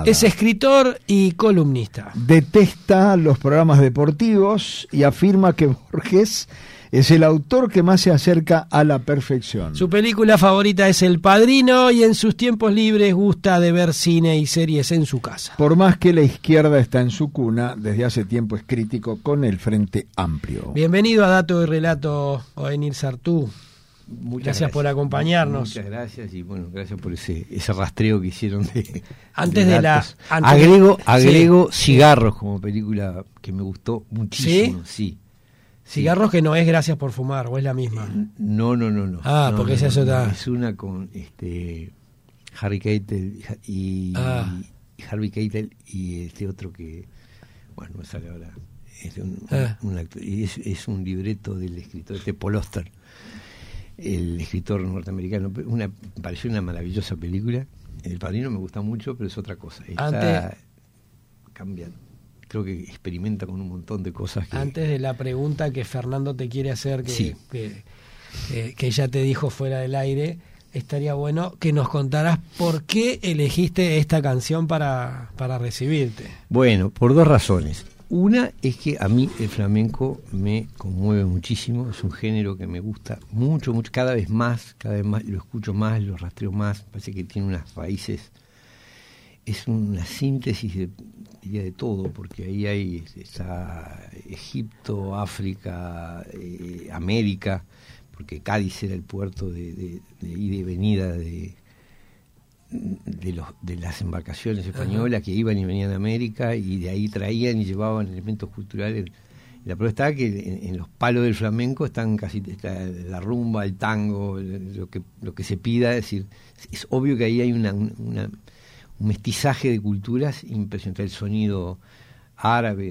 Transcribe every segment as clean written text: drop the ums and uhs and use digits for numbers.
Es escritor y columnista. Detesta los programas deportivos y afirma que Borges es el autor que más se acerca a la perfección. Su película favorita es El Padrino y en sus tiempos libres gusta de ver cine y series en su casa. Por más que la izquierda está en su cuna, desde hace tiempo es crítico con el Frente Amplio. Bienvenido a Dato y Relato, Oenir Sartú. Gracias por acompañarnos. Muchas gracias y bueno, gracias por ese rastreo que hicieron Antes de de datos. la Agrego Cigarros como película que me gustó muchísimo. Sí. Cigarros que no es Gracias por fumar, o es la misma. No. Porque esa es otra. Es una con Harry Keitel y Harvey Keitel y este otro que bueno, me sale ahora. Es un actor, y es un libreto del escritor Paul Auster, el escritor norteamericano. Me pareció una maravillosa película. El Padrino me gusta mucho, pero es otra cosa. Cambia, creo que experimenta con un montón de cosas. Antes de la pregunta que Fernando te quiere hacer, que ella te dijo fuera del aire, estaría bueno que nos contaras por qué elegiste esta canción para recibirte. Bueno, por dos razones. Una es que a mí el flamenco me conmueve muchísimo, es un género que me gusta mucho, cada vez más lo escucho más, lo rastreo más, parece que tiene unas raíces, es una síntesis de todo, porque ahí está Egipto, África, América, porque Cádiz era el puerto de ida y venida de las embarcaciones españolas que iban y venían a América, y de ahí traían y llevaban elementos culturales. La prueba está que en los palos del flamenco está la rumba, el tango, lo que se pida. Es decir, es obvio que ahí hay un mestizaje de culturas impresionante. El sonido árabe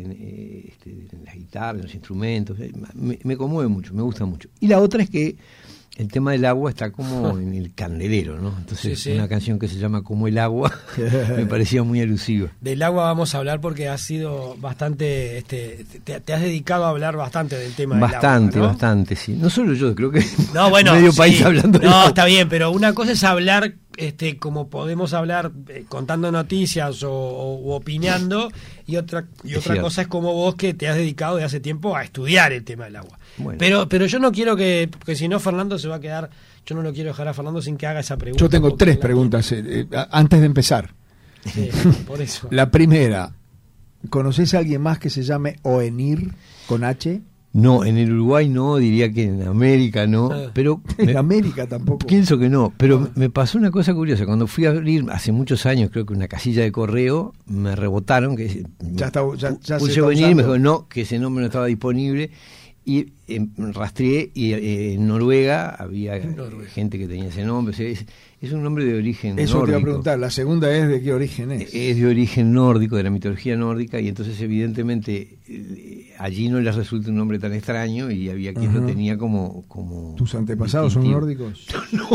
en las guitarras, en los instrumentos, me conmueve mucho, me gusta mucho. Y la otra es que el tema del agua está como en el candelero, ¿no? Entonces, una canción que se llama Como el agua me parecía muy alusiva. Del agua vamos a hablar porque has sido bastante, te has dedicado a hablar bastante del tema del agua, ¿no? Bastante, sí. No solo yo, creo que bueno, medio país hablando del agua. Está bien, pero una cosa es hablar como podemos hablar contando noticias o opinando, y otra cosa es como vos, que te has dedicado de hace tiempo a estudiar el tema del agua. Bueno. Pero yo no quiero porque si no Fernando se va a quedar, yo no lo quiero dejar a Fernando sin que haga esa pregunta. Yo tengo tres preguntas antes de empezar. Sí, por eso. La primera, ¿conoces a alguien más que se llame Oenir con H? No, en el Uruguay no, diría que en América no, pero... En América tampoco. Pienso que no, pero me pasó una cosa curiosa. Cuando fui a abrir, hace muchos años, creo que una casilla de correo, me rebotaron, que ya puse venir y me dijo no, que ese nombre no estaba disponible, y rastreé, y en Noruega había gente que tenía ese nombre. O sea, es un nombre de origen nórdico. Te iba a preguntar, la segunda es ¿de qué origen es? Es de origen nórdico, de la mitología nórdica, y entonces evidentemente allí no les resulta un nombre tan extraño, y había quien lo tenía como ¿Tus antepasados son nórdicos? No,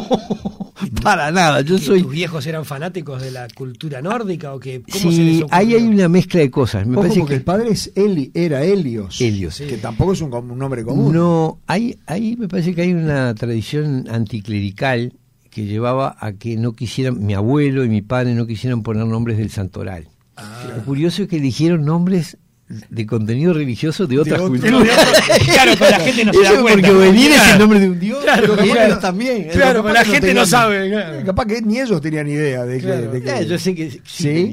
para nada. ¿Tus viejos eran fanáticos de la cultura nórdica o qué? Sí, ahí hay una mezcla de cosas. Me parece que el padre era Helios. Helios, que tampoco es un nombre común. No, ahí me parece que hay una tradición anticlerical que llevaba a que no quisieran, mi abuelo y mi padre no quisieran poner nombres del santoral. Lo curioso es que eligieron nombres de contenido religioso de otras culturas. Claro, pero la gente no se da cuenta. Porque venir es el nombre de un dios. Claro, ellos también. Claro, pero la gente no sabe. Claro. Capaz que ni ellos tenían idea de que... Yo sé que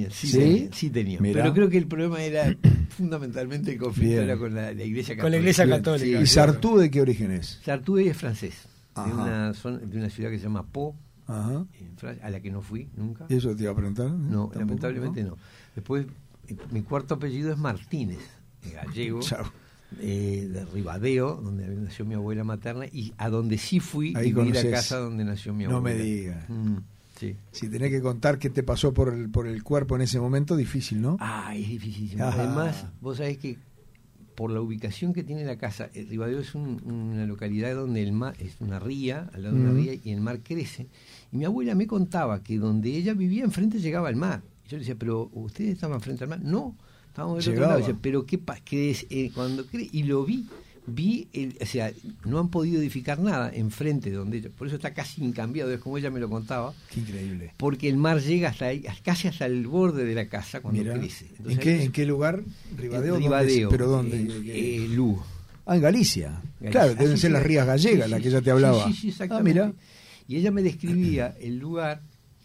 sí tenía. Pero creo que el problema era fundamentalmente el conflicto era con la Iglesia Católica. Con la Iglesia Católica. ¿Y Sartú de qué origen es? Sartú es francés. De una ciudad que se llama Pau, en Francia, a la que no fui nunca. ¿Eso te iba a preguntar? No, lamentablemente no. Después, mi cuarto apellido es Martínez, gallego, de Ribadeo, donde nació mi abuela materna, y a donde sí fui a vivir a casa donde nació mi abuela. No me digas. Sí. Si tenés que contar qué te pasó por el cuerpo en ese momento, difícil, ¿no? Es dificilísimo. Además, vos sabés que por la ubicación que tiene la casa, Ribadeo es una localidad donde el mar es una ría, al lado de una ría, y el mar crece. Y mi abuela me contaba que donde ella vivía enfrente llegaba el mar. Y yo le decía, ¿pero ustedes estaban frente al mar? No, estábamos del otro lado. Decía, ¿pero qué es cuando cree? Y lo vi. o sea, no han podido edificar nada enfrente de donde ella, por eso está casi incambiado, es como ella me lo contaba. Qué increíble. Porque el mar llega hasta ahí, casi hasta el borde de la casa cuando crece. Entonces, ¿En qué lugar? ¿Ribadeo? Ribadeo. ¿Pero dónde? Lugo. En Galicia. Claro, deben ser las Rías Gallegas, la que ella te hablaba. Sí, exactamente. Mira. Y ella me describía el lugar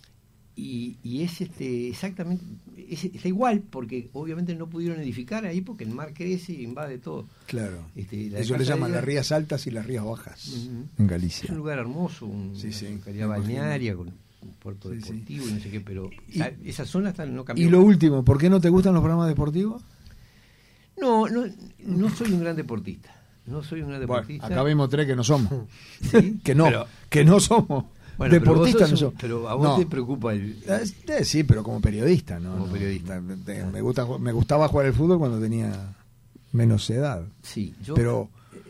y es exactamente, está igual, porque obviamente no pudieron edificar ahí porque el mar crece y invade todo. Claro. Eso le llaman las Rías Altas y las Rías Bajas en Galicia. Es un lugar hermoso, una calidad balnearia, con un puerto deportivo y no sé qué, pero esa zona no cambió. Y lo último, ¿por qué no te gustan los programas deportivos? No soy un gran deportista. No soy un gran deportista. Bueno, acá vimos tres que no somos. ¿Sí? que no somos. Bueno, deportistas no somos. Pero a vos te preocupa el... Sí, pero como periodista, ¿no? Como periodista. Me gustaba jugar al fútbol cuando tenía menos edad. Sí, yo... Pero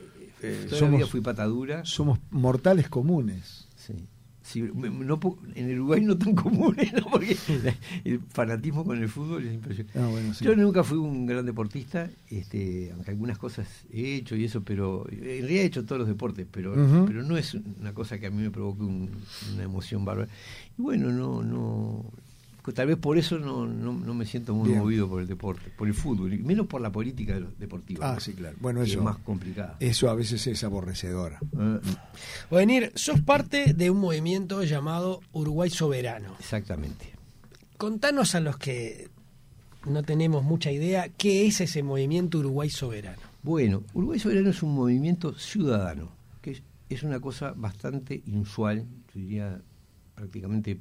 fui patadura. Somos mortales comunes. Sí. Sí, en el Uruguay no tan comunes, ¿no? Porque el fanatismo con el fútbol es impresionante. Yo nunca fui un gran deportista, aunque algunas cosas he hecho y eso, pero en realidad he hecho todos los deportes, pero no es una cosa que a mí me provoque una emoción bárbara. Y bueno, tal vez por eso no me siento muy movido por el deporte, por el fútbol, y menos por la política deportiva. Sí, claro. Bueno, eso es más complicado. Eso a veces es aborrecedora. Ovenir, sos parte de un movimiento llamado Uruguay Soberano. Exactamente. Contanos a los que no tenemos mucha idea, ¿qué es ese movimiento Uruguay Soberano? Bueno, Uruguay Soberano es un movimiento ciudadano, que es una cosa bastante inusual, yo diría prácticamente...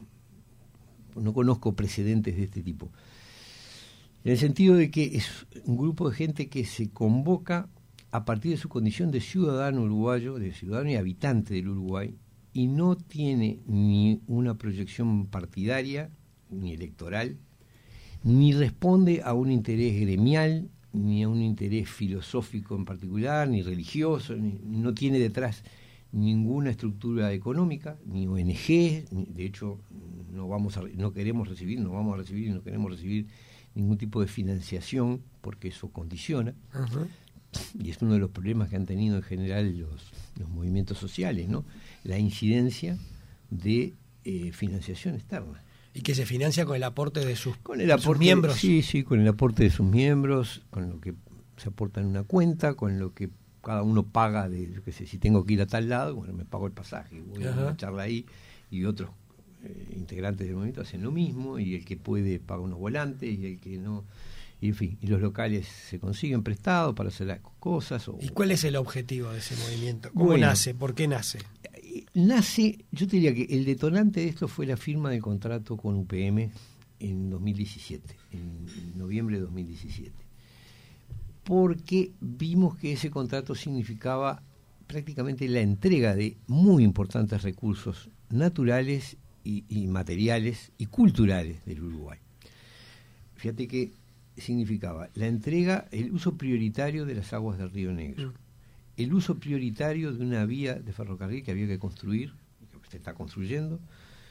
No conozco precedentes de este tipo. En el sentido de que es un grupo de gente que se convoca a partir de su condición de ciudadano uruguayo, de ciudadano y habitante del Uruguay, y no tiene ni una proyección partidaria, ni electoral, ni responde a un interés gremial, ni a un interés filosófico en particular, ni religioso, no tiene detrás ninguna estructura económica, ni ONG, de hecho no vamos a recibir ningún tipo de financiación porque eso condiciona. Y es uno de los problemas que han tenido en general los movimientos sociales, ¿no? La incidencia de financiación externa. Y que se financia con el aporte de sus miembros. Sí, con el aporte de sus miembros, con lo que se aporta en una cuenta, con lo que cada uno paga yo qué sé, si tengo que ir a tal lado, bueno, me pago el pasaje, voy a una charla ahí, y otros integrantes del movimiento hacen lo mismo, y el que puede paga unos volantes, y el que no, y en fin, y los locales se consiguen prestados para hacer las cosas. ¿Y cuál es el objetivo de ese movimiento? ¿Cómo nace? ¿Por qué nace? Nace, yo te diría que el detonante de esto fue la firma del contrato con UPM en 2017, en noviembre de 2017. Porque vimos que ese contrato significaba prácticamente la entrega de muy importantes recursos naturales y materiales y culturales del Uruguay. Fíjate que significaba la entrega, el uso prioritario de las aguas del Río Negro, el uso prioritario de una vía de ferrocarril que había que construir, que se está construyendo,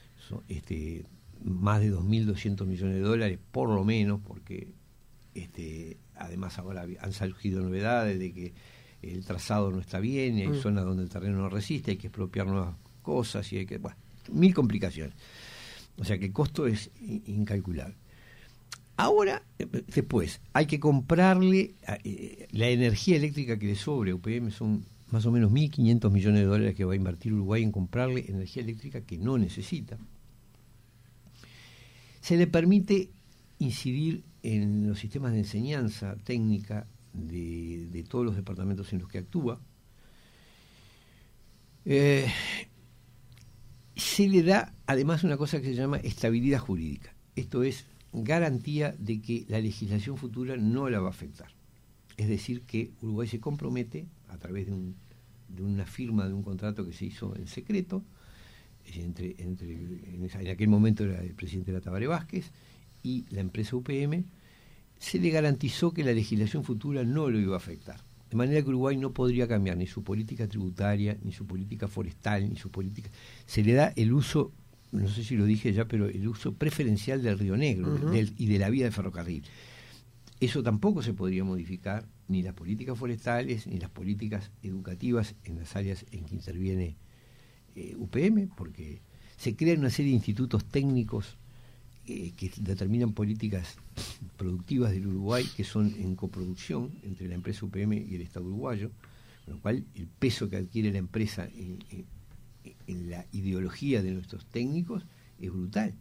más de 2.200 millones de dólares por lo menos, porque además ahora han surgido novedades de que el trazado no está bien y hay zonas donde el terreno no resiste, hay que expropiar nuevas cosas y hay que, bueno, 1000 complicaciones. O sea que el costo es incalculable. Ahora, después, hay que comprarle la energía eléctrica que le sobre a UPM, son más o menos 1.500 millones de dólares que va a invertir Uruguay en comprarle energía eléctrica que no necesita. Se le permite incidir en los sistemas de enseñanza técnica de todos los departamentos en los que actúa. Se le da además una cosa que se llama estabilidad jurídica. Esto es garantía de que la legislación futura no la va a afectar. Es decir, que Uruguay se compromete a través de una firma de un contrato que se hizo en secreto, en aquel momento era el presidente era Tabaré Vázquez y la empresa UPM, se le garantizó que la legislación futura no lo iba a afectar. De manera que Uruguay no podría cambiar ni su política tributaria, ni su política forestal, ni su política... Se le da el uso, no sé si lo dije ya, pero el uso preferencial del Río Negro y de la vía de ferrocarril. Eso tampoco se podría modificar ni las políticas forestales, ni las políticas educativas en las áreas en que interviene UPM, porque se crean una serie de institutos técnicos que determinan políticas productivas del Uruguay, que son en coproducción entre la empresa UPM y el Estado uruguayo, con lo cual el peso que adquiere la empresa en la ideología de nuestros técnicos es brutal.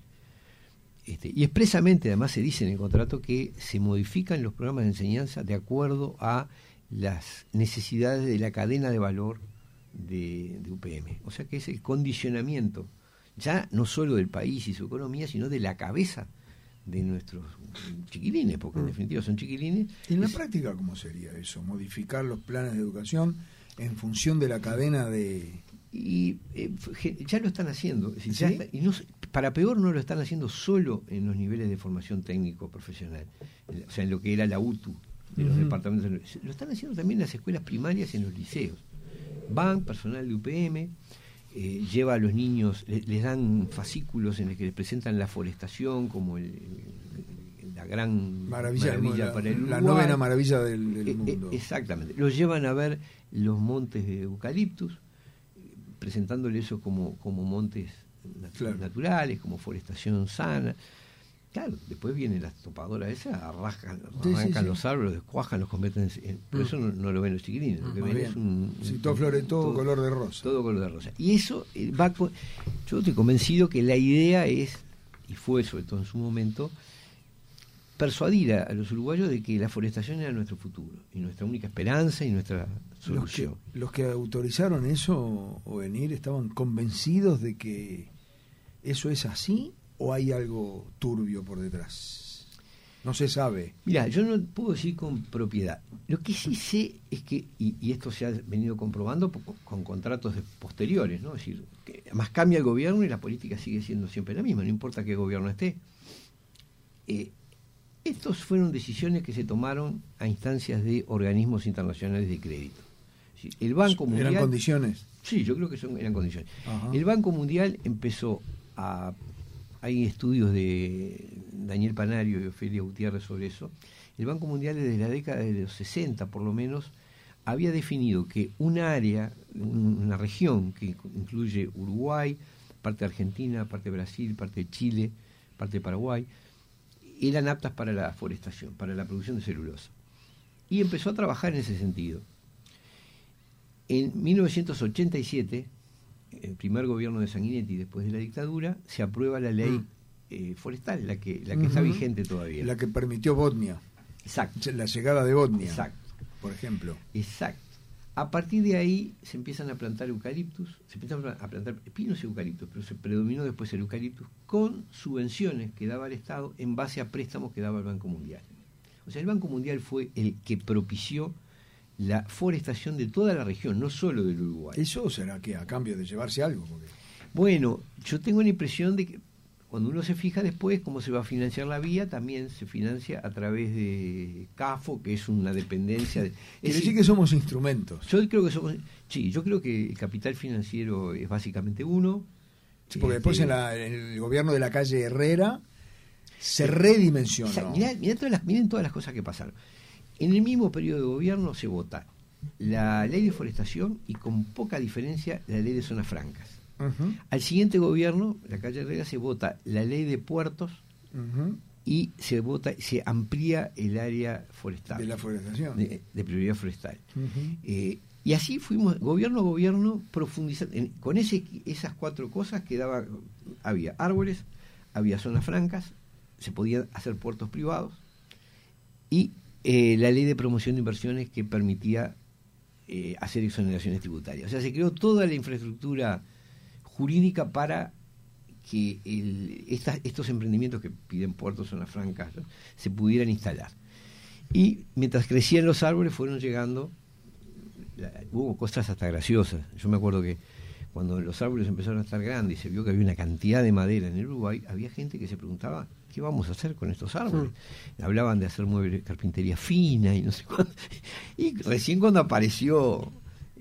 Y expresamente además se dice en el contrato que se modifican los programas de enseñanza de acuerdo a las necesidades de la cadena de valor de UPM. O sea que es el condicionamiento ya no solo del país y su economía, sino de la cabeza de nuestros chiquilines, porque en definitiva son chiquilines. ¿Y en la práctica cómo sería eso? ¿Modificar los planes de educación en función de la cadena de...? Y ya lo están haciendo. Es decir, ¿Sí? y no, para peor no lo están haciendo solo en los niveles de formación técnico-profesional, o sea, en lo que era la UTU de los departamentos. Lo están haciendo también en las escuelas primarias y en los liceos. Van personal de UPM, lleva a los niños, les dan fascículos en los que les presentan la forestación como la gran maravilla para el Uruguay. La novena maravilla del mundo. Exactamente. Los llevan a ver los montes de eucaliptus, presentándole eso como montes naturales, como forestación sana. Claro, después vienen las topadoras esas, arrancan los árboles, descuajan, los convierten pero eso no lo ven los chiquilines, lo que ven es todo color de rosa. Todo color de rosa. Y eso yo estoy convencido que la idea es, y fue sobre todo en su momento, persuadir a los uruguayos de que la forestación era nuestro futuro, y nuestra única esperanza y nuestra solución. Los que autorizaron eso, Ovenir, ¿estaban convencidos de que eso es así o hay algo turbio por detrás? No se sabe. Mirá, yo no puedo decir con propiedad. Lo que sí sé es que, y esto se ha venido comprobando con contratos posteriores, ¿no? Es decir, que además cambia el gobierno y la política sigue siendo siempre la misma, no importa qué gobierno esté. Estos fueron decisiones que se tomaron a instancias de organismos internacionales de crédito. El Banco Mundial... ¿Eran condiciones? Sí, yo creo que eran condiciones. Ajá. El Banco Mundial empezó a... Hay estudios de Daniel Panario y Ofelia Gutiérrez sobre eso. El Banco Mundial desde la década de los 60, por lo menos, había definido que un área, una región que incluye Uruguay, parte de Argentina, parte de Brasil, parte de Chile, parte de Paraguay, eran aptas para la forestación, para la producción de celulosa. Y empezó a trabajar en ese sentido. En 1987, el primer gobierno de Sanguinetti, después de la dictadura, se aprueba la ley forestal, la que está vigente todavía. La que permitió Botnia. Exacto. La llegada de Botnia, exacto, por ejemplo. Exacto. A partir de ahí se empiezan a plantar eucaliptus, se empiezan a plantar pinos y eucaliptus, pero se predominó después el eucaliptus con subvenciones que daba el Estado en base a préstamos que daba el Banco Mundial. O sea, el Banco Mundial fue el que propició la forestación de toda la región, no solo del Uruguay. ¿Eso será que a cambio de llevarse algo? Porque... Bueno, yo tengo la impresión de que cuando uno se fija después cómo se va a financiar la vía, también se financia a través de CAFO, que es una dependencia de... Quiere decir que somos instrumentos. Yo creo que el capital financiero es básicamente uno. Sí, porque después en el gobierno de la calle Herrera se redimensionó. O sea, miren todas las cosas que pasaron. En el mismo periodo de gobierno se vota la ley de forestación y con poca diferencia la ley de zonas francas. Uh-huh. Al siguiente gobierno, la calle Herrera, se vota la ley de puertos y se amplía el área forestal. De la forestación. De prioridad forestal. Uh-huh. Y así fuimos, gobierno a gobierno, profundizando. Con esas cuatro cosas había árboles, había zonas francas, se podían hacer puertos privados y la ley de promoción de inversiones que permitía hacer exoneraciones tributarias. O sea, se creó toda la infraestructura jurídica para que estos emprendimientos que piden puertos, zonas francas, ¿no?, se pudieran instalar. Y mientras crecían los árboles fueron llegando, hubo cosas hasta graciosas. Yo me acuerdo que cuando los árboles empezaron a estar grandes y se vio que había una cantidad de madera en el Uruguay, había gente que se preguntaba, ¿qué vamos a hacer con estos árboles? Hablaban de hacer muebles, carpintería fina y no sé cuánto. Y recién cuando apareció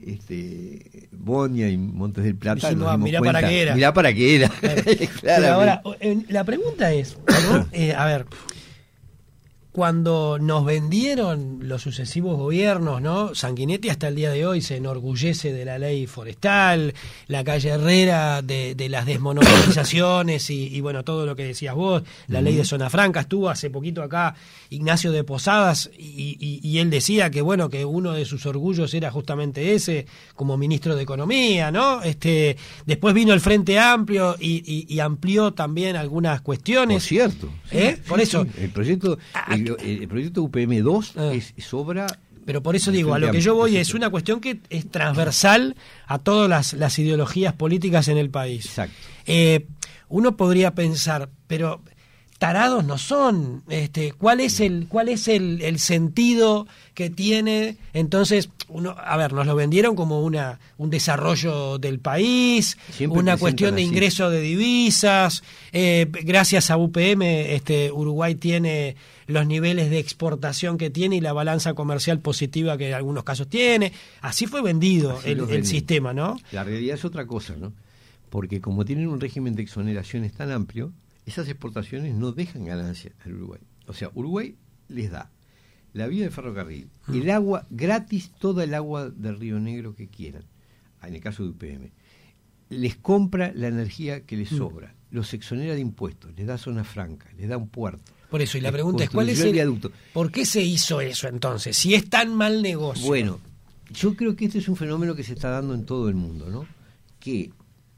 Botnia y Montes del Plata, mirá para qué era. Mirá para qué era. Pero ahora, la pregunta es, ¿no? A ver, cuando nos vendieron los sucesivos gobiernos, ¿no? Sanguinetti hasta el día de hoy se enorgullece de la ley forestal, la calle Herrera de las desmonopolizaciones y bueno, todo lo que decías vos, la ley de zona franca. Estuvo hace poquito acá Ignacio de Posadas y él decía que bueno, que uno de sus orgullos era justamente ese, como ministro de Economía, ¿no? Después vino el Frente Amplio y amplió también algunas cuestiones. Por cierto. Por eso. Sí. El proyecto UPM2 es obra. Pero por eso digo, a lo que yo voy es una cuestión que es transversal a todas las ideologías políticas en el país. Exacto. Uno podría pensar, pero tarados no son. ¿Cuál es el sentido que tiene? Entonces, nos lo vendieron como un desarrollo del país, siempre una cuestión de ingreso de divisas. Gracias a UPM, Uruguay tiene los niveles de exportación que tiene y la balanza comercial positiva que en algunos casos tiene. Así fue vendido el sistema, ¿no? La realidad es otra cosa, ¿no? Porque como tienen un régimen de exoneraciones tan amplio, esas exportaciones no dejan ganancias al Uruguay. O sea, Uruguay les da la vía de ferrocarril, el agua gratis, toda el agua del Río Negro que quieran, en el caso de UPM. Les compra la energía que les sobra, los exonera de impuestos, les da zona franca, les da un puerto. Por eso, y la pregunta es, ¿cuál es el viaducto? ¿Por qué se hizo eso entonces? Si es tan mal negocio. Bueno, yo creo que este es un fenómeno que se está dando en todo el mundo, ¿no? Que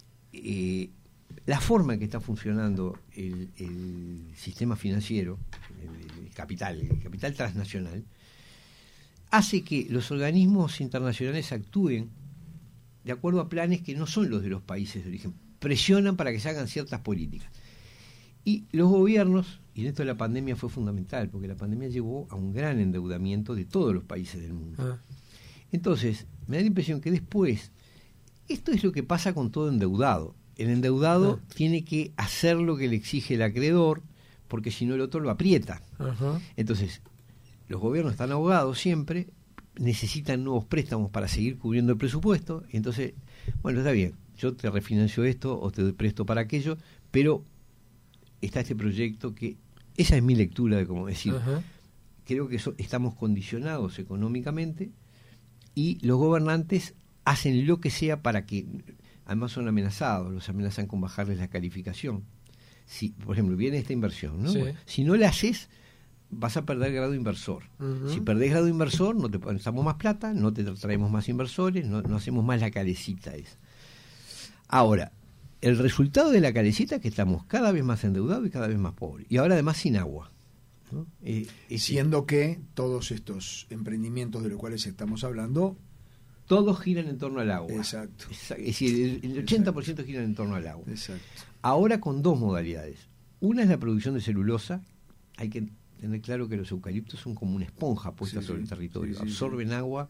la forma en que está funcionando el sistema financiero, el capital transnacional, hace que los organismos internacionales actúen de acuerdo a planes que no son los de los países de origen. Presionan para que se hagan ciertas políticas. Y los gobiernos, y en esto de la pandemia fue fundamental, porque la pandemia llevó a un gran endeudamiento de todos los países del mundo. Entonces, me da la impresión que después, esto es lo que pasa con todo endeudado. El endeudado tiene que hacer lo que le exige el acreedor, porque si no el otro lo aprieta. Entonces, los gobiernos están ahogados siempre, necesitan nuevos préstamos para seguir cubriendo el presupuesto, entonces, bueno, está bien, yo te refinancio esto o te doy presto para aquello, pero está este proyecto que, esa es mi lectura de cómo decir, creo que estamos condicionados económicamente y los gobernantes hacen lo que sea para que, además son amenazados, los amenazan con bajarles la calificación. Si, por ejemplo, viene esta inversión, ¿no? Sí. Bueno, si no la haces, vas a perder grado inversor. Si perdés grado inversor, no te prestamos más plata, no te traemos más inversores, no hacemos más la calecita esa. Ahora, el resultado de la calecita es que estamos cada vez más endeudados y cada vez más pobres. Y ahora además sin agua, ¿no? Siendo que todos estos emprendimientos de los cuales estamos hablando, todos giran en torno al agua. Exacto. Es decir, el 80% giran en torno al agua. Exacto. Ahora con dos modalidades. Una es la producción de celulosa. Hay que tener claro que los eucaliptos son como una esponja puesta sobre el territorio. Absorben agua.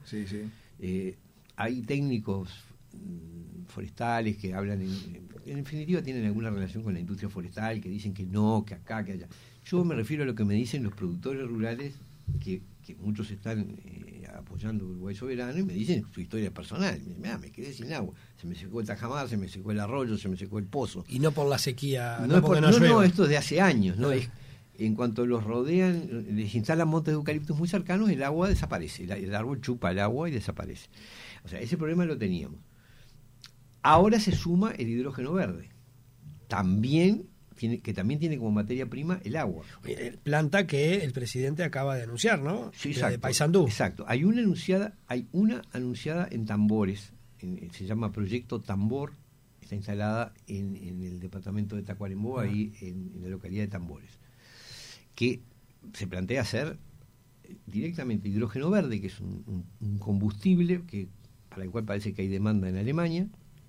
Hay técnicos forestales que hablan, en definitiva tienen alguna relación con la industria forestal, que dicen que no, que acá, que allá. Yo me refiero a lo que me dicen los productores rurales, que muchos están apoyando Uruguay Soberano, y me dicen su historia personal. Me quedé sin agua, se me secó el tajamar, se me secó el arroyo, se me secó el pozo. Y no por la sequía, no, esto es de hace años, ¿no? Es, en cuanto los rodean, les instalan montes de eucaliptos muy cercanos, el agua desaparece, el árbol chupa el agua y desaparece. O sea, ese problema lo teníamos. Ahora se suma el hidrógeno verde, que también tiene como materia prima el agua. Planta que el presidente acaba de anunciar, ¿no? Sí, exacto. De Paysandú. Exacto. Hay una anunciada en Tambores, se llama Proyecto Tambor, está instalada en el departamento de Tacuarembó, ahí en la localidad de Tambores, que se plantea hacer directamente hidrógeno verde, que es un combustible para el cual parece que hay demanda en Alemania,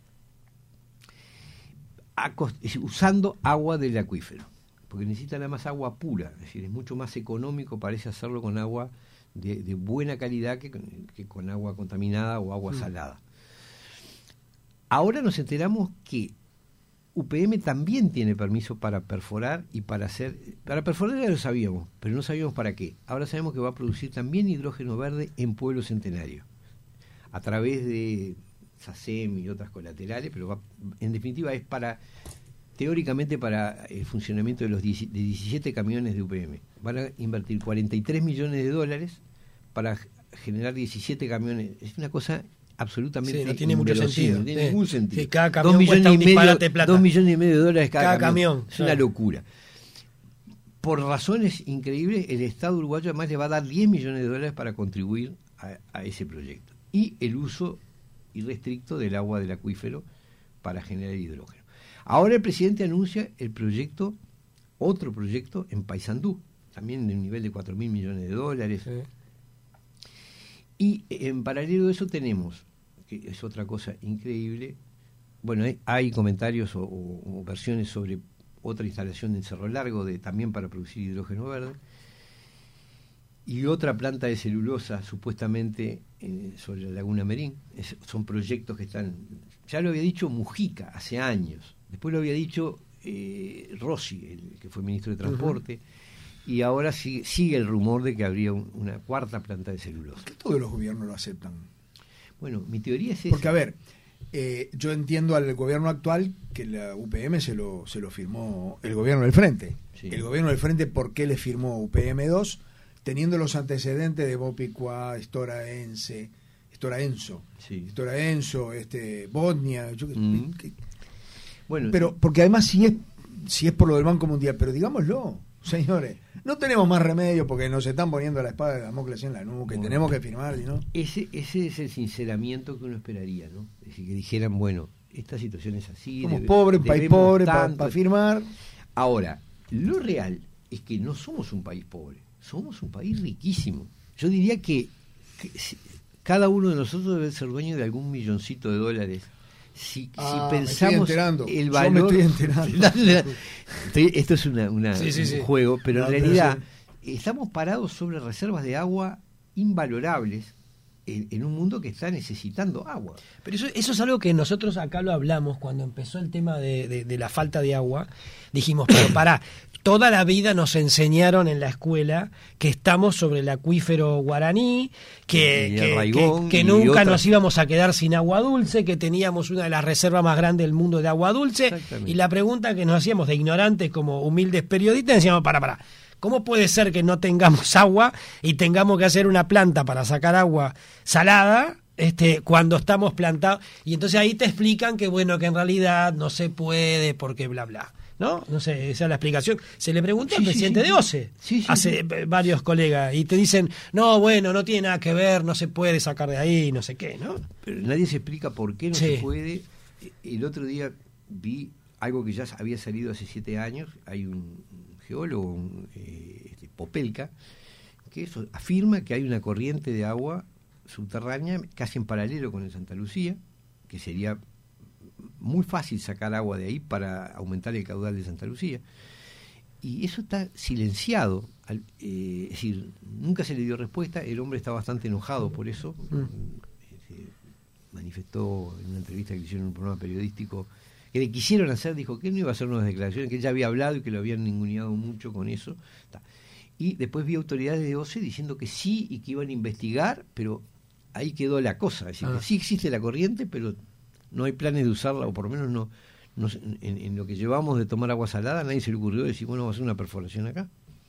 usando agua del acuífero, porque necesitan además agua pura, es decir, es mucho más económico, parece hacerlo con agua de buena calidad que con agua contaminada o agua salada. Ahora nos enteramos que UPM también tiene permiso para perforar y para perforar ya lo sabíamos, pero no sabíamos para qué. Ahora sabemos que va a producir también hidrógeno verde en Pueblo Centenario, a través de SACEM y otras colaterales, pero en definitiva es teóricamente para el funcionamiento de 17 camiones de UPM. van a invertir 43 millones de dólares para generar 17 camiones. Es una cosa absolutamente no tiene mucho sentido. No tiene ningún sentido. Sí, cada camión cuesta un disparate de plata. 2 millones y medio de dólares cada camión. Es claro. Una locura. Por razones increíbles, el Estado uruguayo además le va a dar 10 millones de dólares para contribuir a ese proyecto. Y el uso irrestricto del agua del acuífero para generar hidrógeno. Ahora el presidente anuncia el proyecto, otro proyecto en Paysandú, también de un nivel de 4.000 millones de dólares. Sí. Y en paralelo a eso tenemos, que es otra cosa increíble, bueno, hay comentarios o versiones sobre otra instalación en Cerro Largo también para producir hidrógeno verde, y otra planta de celulosa supuestamente sobre la Laguna Merín. Son proyectos que están, ya lo había dicho Mujica hace años, después lo había dicho Rossi, el que fue ministro de Transporte, y ahora sigue el rumor de que habría una cuarta planta de celulosa. ¿Por qué todos los gobiernos lo aceptan? Bueno, mi teoría es esa. Porque, a ver, yo entiendo al gobierno actual que la UPM se lo firmó el gobierno del Frente. Sí. El gobierno del Frente, ¿por qué le firmó UPM 2? Teniendo los antecedentes de Bopicua, Stora Enso, Sí. Stora Enso, Bosnia. Bueno, pero porque además si es por lo del Banco Mundial, pero digámoslo, señores, no tenemos más remedio porque nos están poniendo la espada de Damocles en la nuca, y tenemos que firmar, ¿no? Ese es el sinceramiento que uno esperaría, ¿no? Es decir, que dijeran, bueno, esta situación es así. Somos pobres, un país pobre para firmar. Ahora, lo real es que no somos un país pobre, somos un país riquísimo. Yo diría que cada uno de nosotros debe ser dueño de algún milloncito de dólares. Si pensamos el valor, yo me estoy enterando. Esto es un juego, pero en realidad pero estamos parados sobre reservas de agua invalorables en un mundo que está necesitando agua. Pero eso es algo que nosotros acá lo hablamos cuando empezó el tema de la falta de agua. Dijimos, pero pará, toda la vida nos enseñaron en la escuela que estamos sobre el acuífero guaraní, que nunca nos íbamos a quedar sin agua dulce, que teníamos una de las reservas más grandes del mundo de agua dulce. Y la pregunta que nos hacíamos de ignorantes como humildes periodistas, decíamos, pará, ¿cómo puede ser que no tengamos agua y tengamos que hacer una planta para sacar agua salada cuando estamos plantados? Y entonces ahí te explican que bueno, que en realidad no se puede porque bla bla. ¿No? No sé, esa es la explicación. Se le preguntó al presidente de OCE hace varios colegas y te dicen, no, bueno, no tiene nada que ver, no se puede sacar de ahí, no sé qué, ¿no? Pero nadie se explica por qué no se puede. El otro día vi algo que ya había salido hace 7 años. Hay un geólogo, Popelka, que eso afirma que hay una corriente de agua subterránea casi en paralelo con el Santa Lucía, que sería muy fácil sacar agua de ahí para aumentar el caudal de Santa Lucía, y eso está silenciado, es decir, nunca se le dio respuesta. El hombre está bastante enojado por eso. Manifestó en una entrevista que le hicieron en un programa periodístico que le quisieron hacer, dijo que no iba a hacer unas declaraciones, que él ya había hablado y que lo habían ninguneado mucho con eso. Y después vi autoridades de OCE diciendo que sí y que iban a investigar, pero ahí quedó la cosa, es decir, que sí existe la corriente, pero no hay planes de usarla, o por lo menos no en lo que llevamos de tomar agua salada, nadie se le ocurrió decir, bueno, vamos a hacer una perforación acá.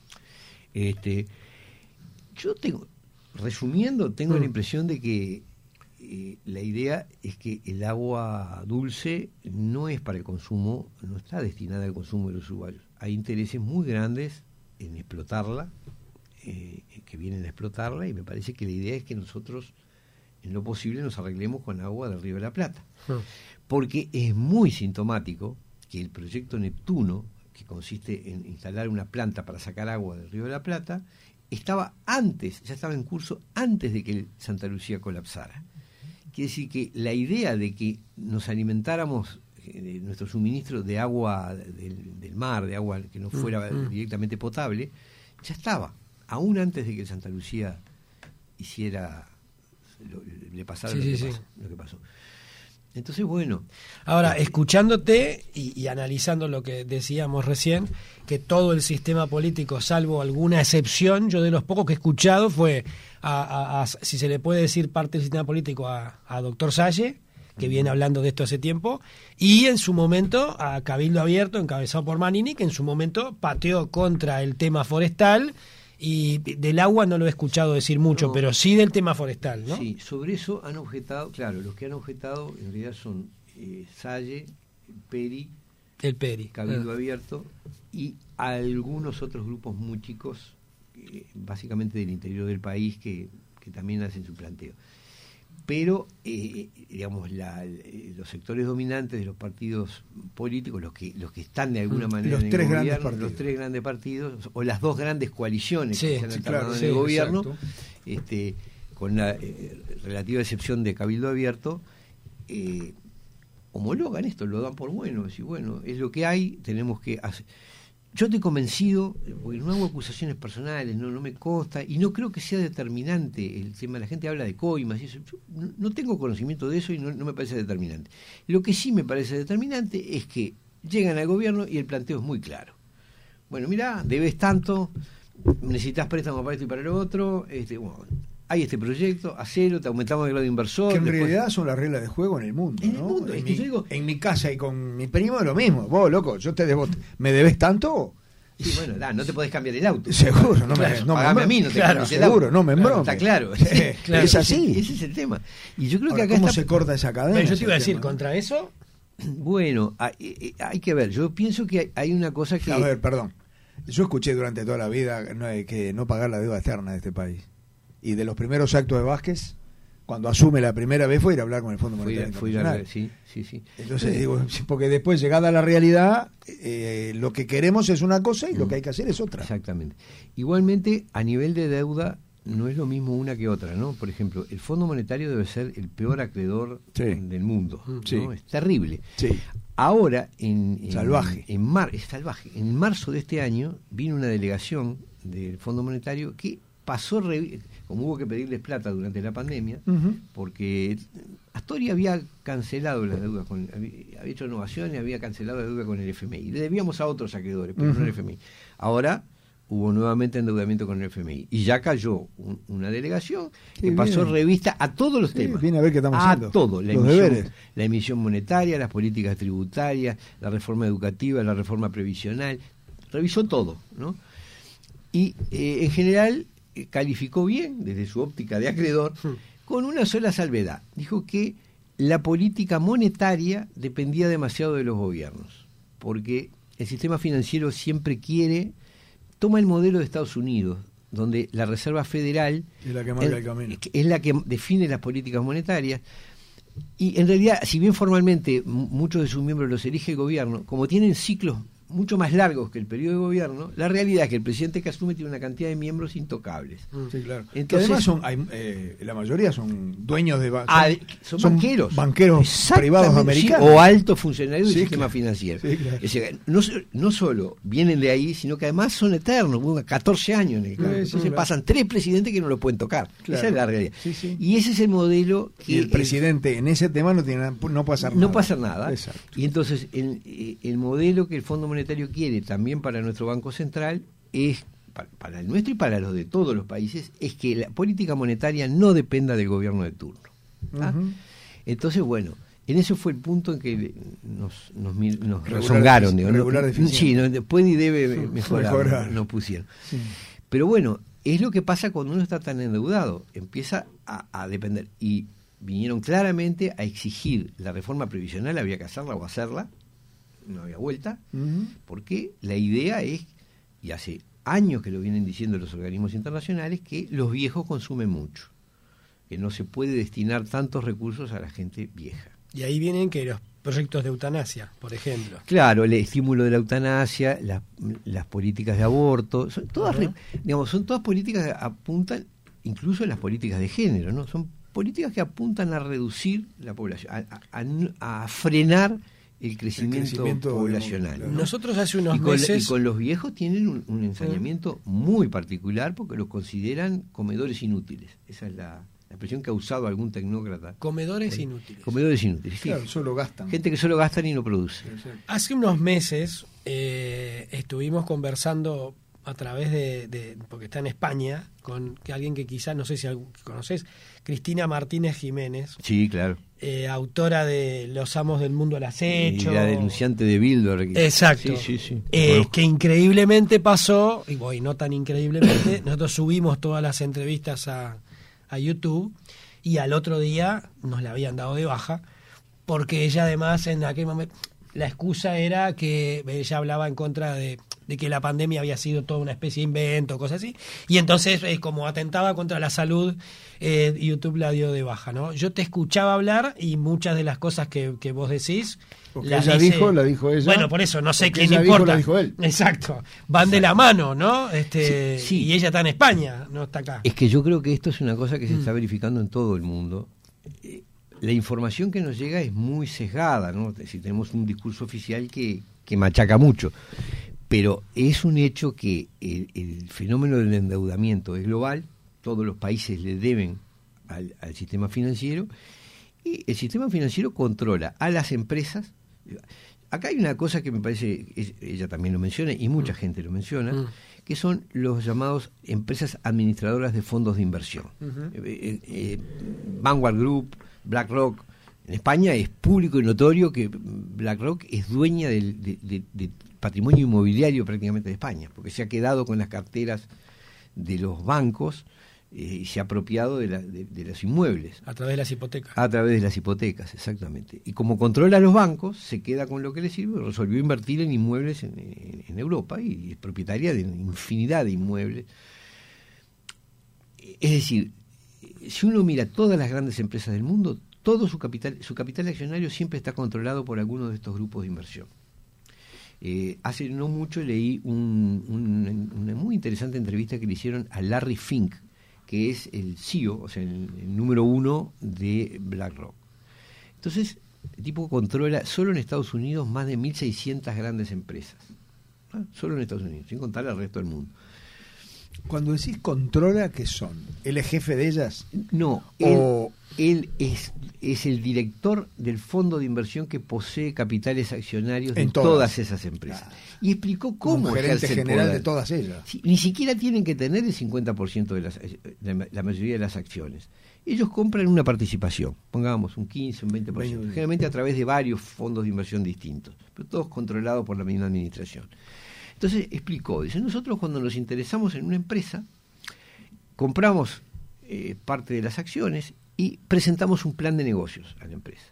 Yo tengo la impresión de que la idea es que el agua dulce no es para el consumo, no está destinada al consumo de los uruguayos. Hay intereses muy grandes en explotarla, que vienen a explotarla, y me parece que la idea es que nosotros en lo posible nos arreglemos con agua del Río de la Plata. Porque es muy sintomático que el proyecto Neptuno, que consiste en instalar una planta para sacar agua del Río de la Plata, ya estaba en curso antes de que el Santa Lucía colapsara. Quiere decir que la idea de que nos alimentáramos de nuestro suministro de agua del mar, de agua que no fuera directamente potable, ya estaba, aún antes de que el Santa Lucía le pasara lo que pasó. Entonces, bueno. Ahora, escuchándote y analizando lo que decíamos recién, que todo el sistema político, salvo alguna excepción, yo de los pocos que he escuchado fue, si se le puede decir parte del sistema político, a doctor Salle, que viene hablando de esto hace tiempo, y en su momento a Cabildo Abierto, encabezado por Manini, que en su momento pateó contra el tema forestal, y del agua no lo he escuchado decir mucho, pero sí del tema forestal, ¿no? Sí, sobre eso han objetado, claro, los que han objetado en realidad son Salle, el Peri, Cabildo Abierto y algunos otros grupos muy chicos, básicamente del interior del país, que también hacen su planteo. Pero, digamos, los sectores dominantes de los partidos políticos, los que están de alguna manera en el gobierno, los tres grandes partidos, o las dos grandes coaliciones que se han alternado en el gobierno, con la relativa excepción de Cabildo Abierto, homologan esto, lo dan por bueno, decir, bueno, es lo que hay, tenemos que hacer. Yo estoy convencido, porque no hago acusaciones personales, no me consta, y no creo que sea determinante el tema. La gente habla de coimas y eso. Yo no tengo conocimiento de eso y no me parece determinante. Lo que sí me parece determinante es que llegan al gobierno y el planteo es muy claro. Bueno, mirá, debes tanto, necesitas préstamo para esto y para lo otro, bueno, hay este proyecto, hacelo, te aumentamos el grado de inversor. Que en realidad son las reglas de juego en el mundo, en ¿no? El mundo, en mi casa y con mi primo es lo mismo. Vos, loco, yo te debo, ¿me debes tanto? Sí, bueno, no te podés cambiar el auto. Seguro, pagame a mí, no te cambies el auto. Seguro, no me embromes. Está claro. Claro. Es así. Ese es el tema. Y yo creo Ahora, que acá ¿cómo se corta esa cadena? Yo te iba a decir, contra eso... Bueno, hay que ver. Yo pienso que hay una cosa que... A ver, perdón. Yo escuché durante toda la vida que no pagar la deuda externa de este país. Y de los primeros actos de Vázquez, cuando asume la primera vez, fue ir a hablar con el Fondo Monetario Internacional. Sí. Entonces digo, porque después, llegada a la realidad, lo que queremos es una cosa y lo que hay que hacer es otra. Exactamente. Igualmente, a nivel de deuda, no es lo mismo una que otra, ¿no? Por ejemplo, el Fondo Monetario debe ser el peor acreedor del mundo, ¿no? Sí. Es terrible. Sí. Ahora, salvaje. Es salvaje. En marzo de este año vino una delegación del Fondo Monetario que pasó, como hubo que pedirles plata durante la pandemia, porque Astori había cancelado las deudas, había hecho innovaciones, había cancelado la deuda con el FMI. Le debíamos a otros acreedores, pero no al FMI. Ahora hubo nuevamente endeudamiento con el FMI. Y ya cayó una delegación que pasó revista a todos los temas. Viene a ver qué estamos haciendo. A todo. La emisión monetaria, las políticas tributarias, la reforma educativa, la reforma previsional. Revisó todo, ¿no? Y en general calificó bien, desde su óptica de acreedor, con una sola salvedad. Dijo que la política monetaria dependía demasiado de los gobiernos, porque el sistema financiero siempre toma el modelo de Estados Unidos, donde la Reserva Federal es la que marca el camino. Es la que define las políticas monetarias, y en realidad, si bien formalmente muchos de sus miembros los elige el gobierno, como tienen ciclos mucho más largos que el periodo de gobierno, la realidad es que el presidente que asume tiene una cantidad de miembros intocables. Sí, claro. Entonces, además la mayoría son dueños de son banqueros. Banqueros privados americanos. Sí, o altos funcionarios del sistema financiero. Sí, claro. Es decir, no solo vienen de ahí, sino que además son eternos, 14 años en el campo. Entonces pasan 3 presidentes que no lo pueden tocar. Claro. Esa es la realidad. Sí. Y ese es el modelo que... Y el presidente en ese tema no puede hacer nada. No puede hacer nada. Exacto. Y entonces el modelo que el Fondo Monetario quiere también para nuestro Banco Central es, para el nuestro y para los de todos los países, es que la política monetaria no dependa del gobierno de turno. Entonces, bueno, en eso fue el punto en que nos rezongaron. Sí, puede y debe mejorar. Nos pusieron. Sí. Pero bueno, es lo que pasa cuando uno está tan endeudado. Empieza a depender. Y vinieron claramente a exigir la reforma previsional, había que hacerla o hacerla. No había vuelta, porque la idea es, y hace años que lo vienen diciendo los organismos internacionales, que los viejos consumen mucho, que no se puede destinar tantos recursos a la gente vieja. Y ahí vienen que los proyectos de eutanasia, por ejemplo. Claro, el estímulo de la eutanasia, las políticas de aborto, son todas, son todas políticas que apuntan, incluso las políticas de género, ¿no? Son políticas que apuntan a reducir la población, a frenar el crecimiento poblacional, ¿no? Nosotros hace unos meses... Y con los viejos tienen un ensañamiento muy particular porque los consideran comedores inútiles. Esa es la expresión que ha usado algún tecnócrata. Comedores inútiles. Comedores inútiles, sí. Claro, solo gastan. Gente que solo gastan y no produce. Hace unos meses estuvimos conversando a través porque está en España, con alguien que quizás, no sé si conoces, Cristina Martínez Jiménez. Sí, claro. Autora de Los Amos del Mundo al Acecho. Y la denunciante de Bilderberg. Exacto. Sí. Que increíblemente pasó, y no tan increíblemente, nosotros subimos todas las entrevistas a YouTube y al otro día nos la habían dado de baja, porque ella además en aquel momento, la excusa era que ella hablaba en contra de que la pandemia había sido toda una especie de invento, cosas así, y entonces como atentaba contra la salud, YouTube la dio de baja, ¿no? Yo te escuchaba hablar y muchas de las cosas que vos decís, porque ella dijo, la dijo ella. Bueno, por eso, no sé quién importa. Dijo, la dijo él. Exacto. Van de la mano, ¿no? Sí. Y ella está en España, no está acá. Es que yo creo que esto es una cosa que se está verificando en todo el mundo. La información que nos llega es muy sesgada, ¿no? Si tenemos un discurso oficial que machaca mucho. Pero es un hecho que el fenómeno del endeudamiento es global, todos los países le deben al sistema financiero, y el sistema financiero controla a las empresas. Acá hay una cosa que me parece, ella también lo menciona, y mucha gente lo menciona, que son los llamados empresas administradoras de fondos de inversión. Vanguard Group, BlackRock. En España es público y notorio que BlackRock es dueña del patrimonio inmobiliario prácticamente de España, porque se ha quedado con las carteras de los bancos y se ha apropiado de los inmuebles. A través de las hipotecas. A través de las hipotecas, exactamente. Y como controla los bancos, se queda con lo que le sirve, resolvió invertir en inmuebles en Europa y es propietaria de infinidad de inmuebles. Es decir, si uno mira todas las grandes empresas del mundo, todo su capital accionario siempre está controlado por alguno de estos grupos de inversión. Hace no mucho leí una muy interesante entrevista que le hicieron a Larry Fink, que es el CEO, o sea, el número uno de BlackRock. Entonces, el tipo controla solo en Estados Unidos más de 1.600 grandes empresas. Solo en Estados Unidos, sin contar al resto del mundo. Cuando decís controla, ¿qué son? ¿Él es jefe de ellas? No, él es el director del fondo de inversión que posee capitales accionarios de todas esas empresas. Y explicó cómo como gerente general de todas ellas. Sí, ni siquiera tienen que tener el 50% de la mayoría de las acciones. Ellos compran una participación, pongamos un 15, un 20%, generalmente a través de varios fondos de inversión distintos, pero todos controlados por la misma administración. Entonces explicó, dice, nosotros cuando nos interesamos en una empresa, compramos parte de las acciones y presentamos un plan de negocios a la empresa.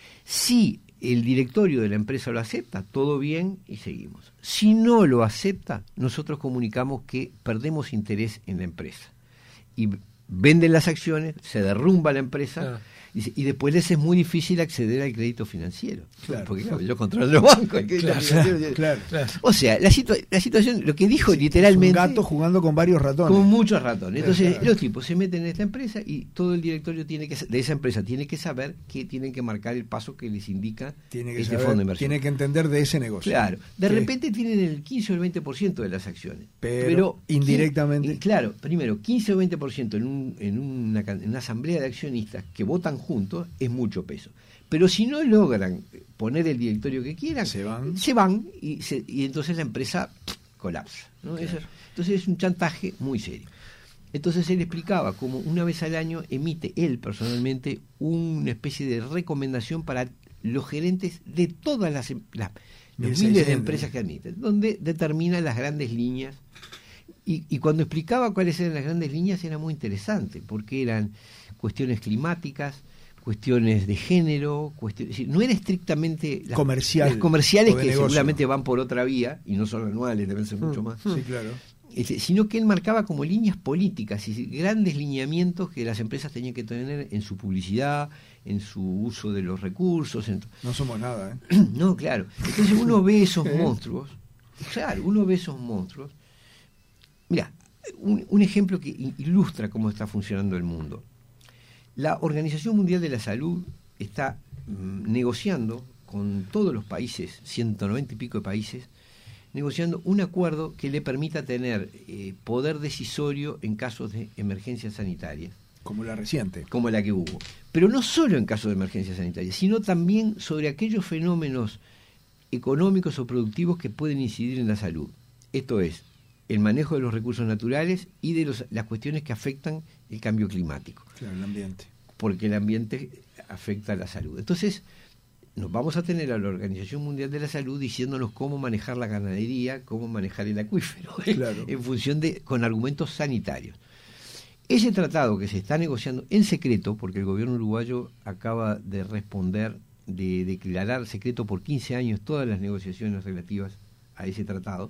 Si el directorio de la empresa lo acepta, todo bien y seguimos. Si no lo acepta, nosotros comunicamos que perdemos interés en la empresa. Y venden las acciones, se derrumba la empresa, y después les es muy difícil acceder al crédito financiero. Claro. Porque ellos controlan los bancos. El crédito financiero. Claro. O sea, la situación, lo que dijo literalmente... Es un gato jugando con varios ratones. Con muchos ratones. Entonces, los tipos se meten en esta empresa y todo el directorio de esa empresa tiene que saber que tienen que marcar el paso que les indica este fondo de inversión. Tiene que entender de ese negocio. Claro. De repente tienen el 15 o el 20% de las acciones. Pero indirectamente... Claro, primero, 15 o 20% en una asamblea de accionistas que votan juntos es mucho peso. Pero si no logran poner el directorio que quieran, se van y entonces la empresa colapsa, ¿no? Claro. Entonces es un chantaje muy serio. Entonces él explicaba cómo una vez al año emite él personalmente una especie de recomendación para los gerentes de todas los miles de empresas que admiten, donde determina las grandes líneas. Y cuando explicaba cuáles eran las grandes líneas era muy interesante, porque eran cuestiones climáticas, cuestiones de género, no era estrictamente las comerciales que seguramente van por otra vía, y no son anuales, deben ser mucho más. Sí, claro. Sino que él marcaba como líneas políticas y grandes lineamientos que las empresas tenían que tener en su publicidad, en su uso de los recursos. No somos nada, No, claro. Entonces uno ve esos monstruos. Mira, un ejemplo que ilustra cómo está funcionando el mundo. La Organización Mundial de la Salud está negociando con todos los países, 190 y pico de países, negociando un acuerdo que le permita tener poder decisorio en casos de emergencias sanitarias. Como la reciente. Como la que hubo. Pero no solo en casos de emergencias sanitarias, sino también sobre aquellos fenómenos económicos o productivos que pueden incidir en la salud. Esto es, el manejo de los recursos naturales y de las cuestiones que afectan el cambio climático. Claro, el ambiente. Porque el ambiente afecta a la salud. Entonces, nos vamos a tener a la Organización Mundial de la Salud diciéndonos cómo manejar la ganadería, cómo manejar el acuífero, claro. en función con argumentos sanitarios. Ese tratado que se está negociando en secreto, porque el gobierno uruguayo acaba de responder, de declarar secreto por 15 años todas las negociaciones relativas a ese tratado,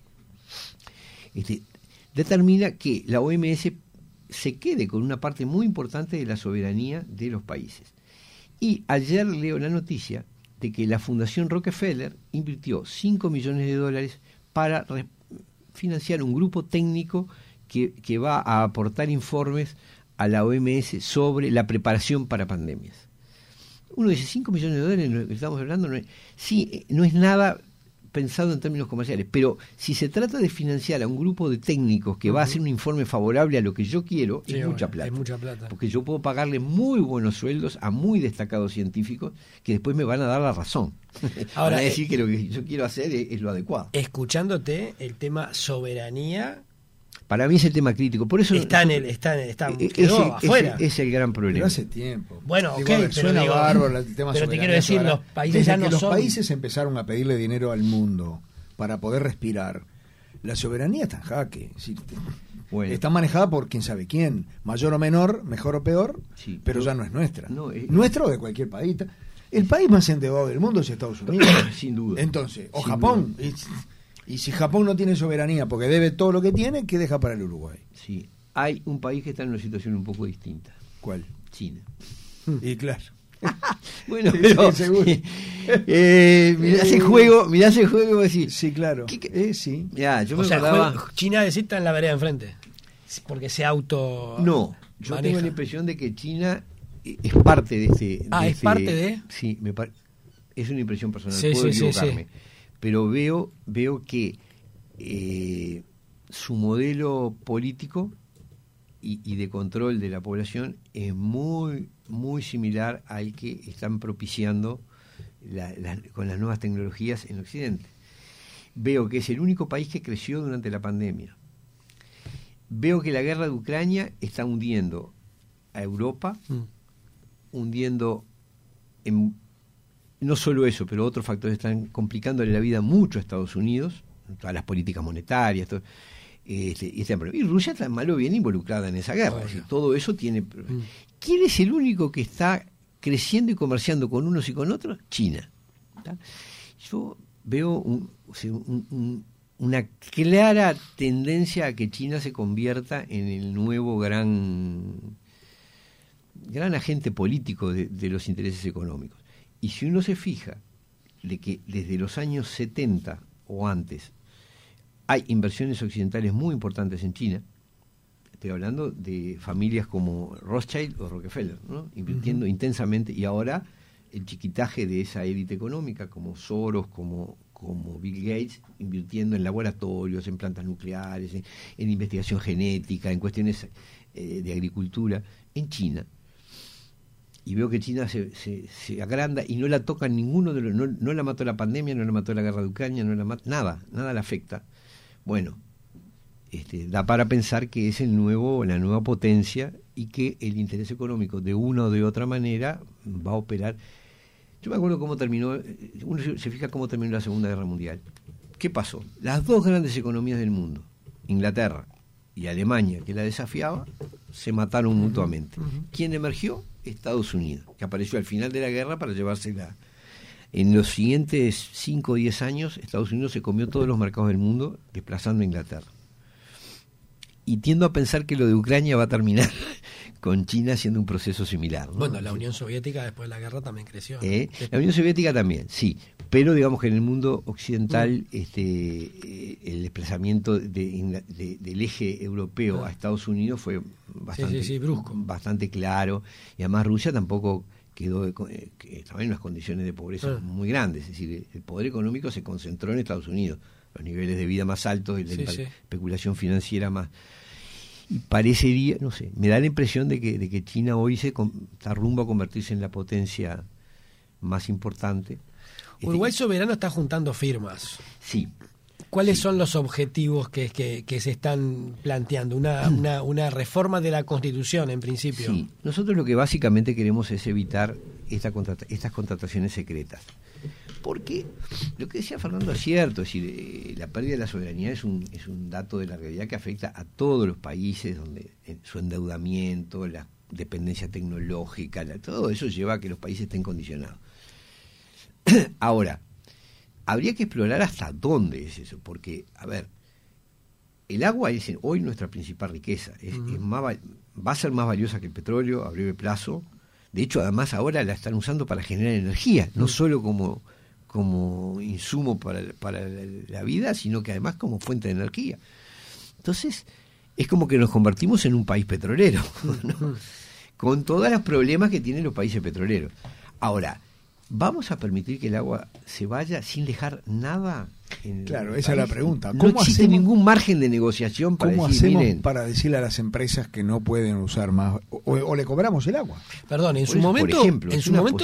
determina que la OMS se quede con una parte muy importante de la soberanía de los países. Y ayer leo la noticia de que la Fundación Rockefeller invirtió $5 millones para financiar un grupo técnico que va a aportar informes a la OMS sobre la preparación para pandemias. Uno dice, $5 millones, lo que estamos hablando, no es nada pensado en términos comerciales, pero si se trata de financiar a un grupo de técnicos que va a hacer un informe favorable a lo que yo quiero, sí, es mucha plata. Es mucha plata. Porque yo puedo pagarle muy buenos sueldos a muy destacados científicos que después me van a dar la razón. Ahora, van a decir que lo que yo quiero hacer es lo adecuado. Escuchándote, el tema soberanía... Para mí es el tema crítico, por eso quedó afuera. Es el gran problema. Pero hace tiempo. Bueno, pero suena bárbaro el tema. Pero te quiero decir, los países desde ya que no los son... países empezaron a pedirle dinero al mundo para poder respirar, la soberanía está en jaque. Bueno. Está manejada por quién sabe quién, mayor o menor, mejor o peor, sí, pero ya no es nuestra. Nuestra o de cualquier país. El país más endeudado del mundo es Estados Unidos. Sin duda. Entonces, o Japón. Y si Japón no tiene soberanía porque debe todo lo que tiene, ¿qué deja para el Uruguay? Sí, hay un país que está en una situación un poco distinta. ¿Cuál? China. Y claro. Bueno, sí, pero sí, seguro. Mirá ese juego y vos decís. Sí, claro. Sí. Ya, yo me acordaba... China está en la vereda enfrente. Porque se auto... No, yo tengo la impresión de que China es parte de este... ¿es parte de...? Sí, es una impresión personal, puedo equivocarme. Sí. Pero veo que su modelo político y de control de la población es muy, muy similar al que están propiciando con las nuevas tecnologías en Occidente. Veo que es el único país que creció durante la pandemia. Veo que la guerra de Ucrania está hundiendo a Europa, hundiendo no solo eso, pero otros factores están complicándole la vida mucho a Estados Unidos, todas las políticas monetarias, y Rusia está mal o bien involucrada en esa guerra. Todo eso tiene... ¿Quién es el único que está creciendo y comerciando con unos y con otros? China. ¿Tá? Yo veo una clara tendencia a que China se convierta en el nuevo gran agente político de los intereses económicos. Y si uno se fija de que desde los años 70 o antes hay inversiones occidentales muy importantes en China, estoy hablando de familias como Rothschild o Rockefeller, ¿no? Invirtiendo intensamente, y ahora el chiquitaje de esa élite económica como Soros, como Bill Gates, invirtiendo en laboratorios, en plantas nucleares, en investigación genética, en cuestiones de agricultura, en China. Y veo que China se agranda y no la toca ninguno de los... No la mató la pandemia, no la mató la guerra de Ucrania, nada la afecta. Bueno, da para pensar que es la nueva potencia y que el interés económico de una o de otra manera va a operar. Yo me acuerdo cómo terminó, uno se fija cómo terminó la Segunda Guerra Mundial. ¿Qué pasó? Las dos grandes economías del mundo, Inglaterra y Alemania, que la desafiaba, se mataron mutuamente. ¿Quién emergió? Estados Unidos, que apareció al final de la guerra para llevársela. En los siguientes 5 o 10 años, Estados Unidos se comió todos los mercados del mundo, desplazando a Inglaterra. Y tiendo a pensar que lo de Ucrania va a terminar con China haciendo un proceso similar, ¿no? Bueno, la Unión Soviética después de la guerra también creció, ¿no? La Unión Soviética también, sí. Pero digamos que en el mundo occidental el desplazamiento del eje europeo a Estados Unidos fue bastante brusco, bastante claro, y además Rusia tampoco quedó estaba en unas condiciones de pobreza muy grandes, es decir, el poder económico se concentró en Estados Unidos, los niveles de vida más altos, la especulación financiera más, y parecería, no sé, me da la impresión de que China hoy está rumbo a convertirse en la potencia más importante. Uruguay Soberano está juntando firmas. Sí. ¿Cuáles son los objetivos que se están planteando? Una reforma de la Constitución, en principio. Sí, nosotros lo que básicamente queremos es evitar estas contrataciones secretas. Porque lo que decía Fernando es cierto, es decir, la pérdida de la soberanía es un dato de la realidad que afecta a todos los países, donde su endeudamiento, la dependencia tecnológica, todo eso lleva a que los países estén condicionados. Ahora, habría que explorar hasta dónde es eso, porque, a ver, el agua es hoy nuestra principal riqueza, va a ser más valiosa que el petróleo a breve plazo. De hecho, además ahora la están usando para generar energía, no solo como insumo para la vida, sino que además como fuente de energía. Entonces, es como que nos convertimos en un país petrolero, ¿no? Con todos los problemas que tienen los países petroleros. Ahora, ¿vamos a permitir que el agua se vaya sin dejar nada? Claro, esa es la pregunta. No existe ningún margen de negociación para ¿cómo decir, hacemos miren, para decirle a las empresas que no pueden usar más o le cobramos el agua? Perdón, en su por momento, ejemplo, en su momento,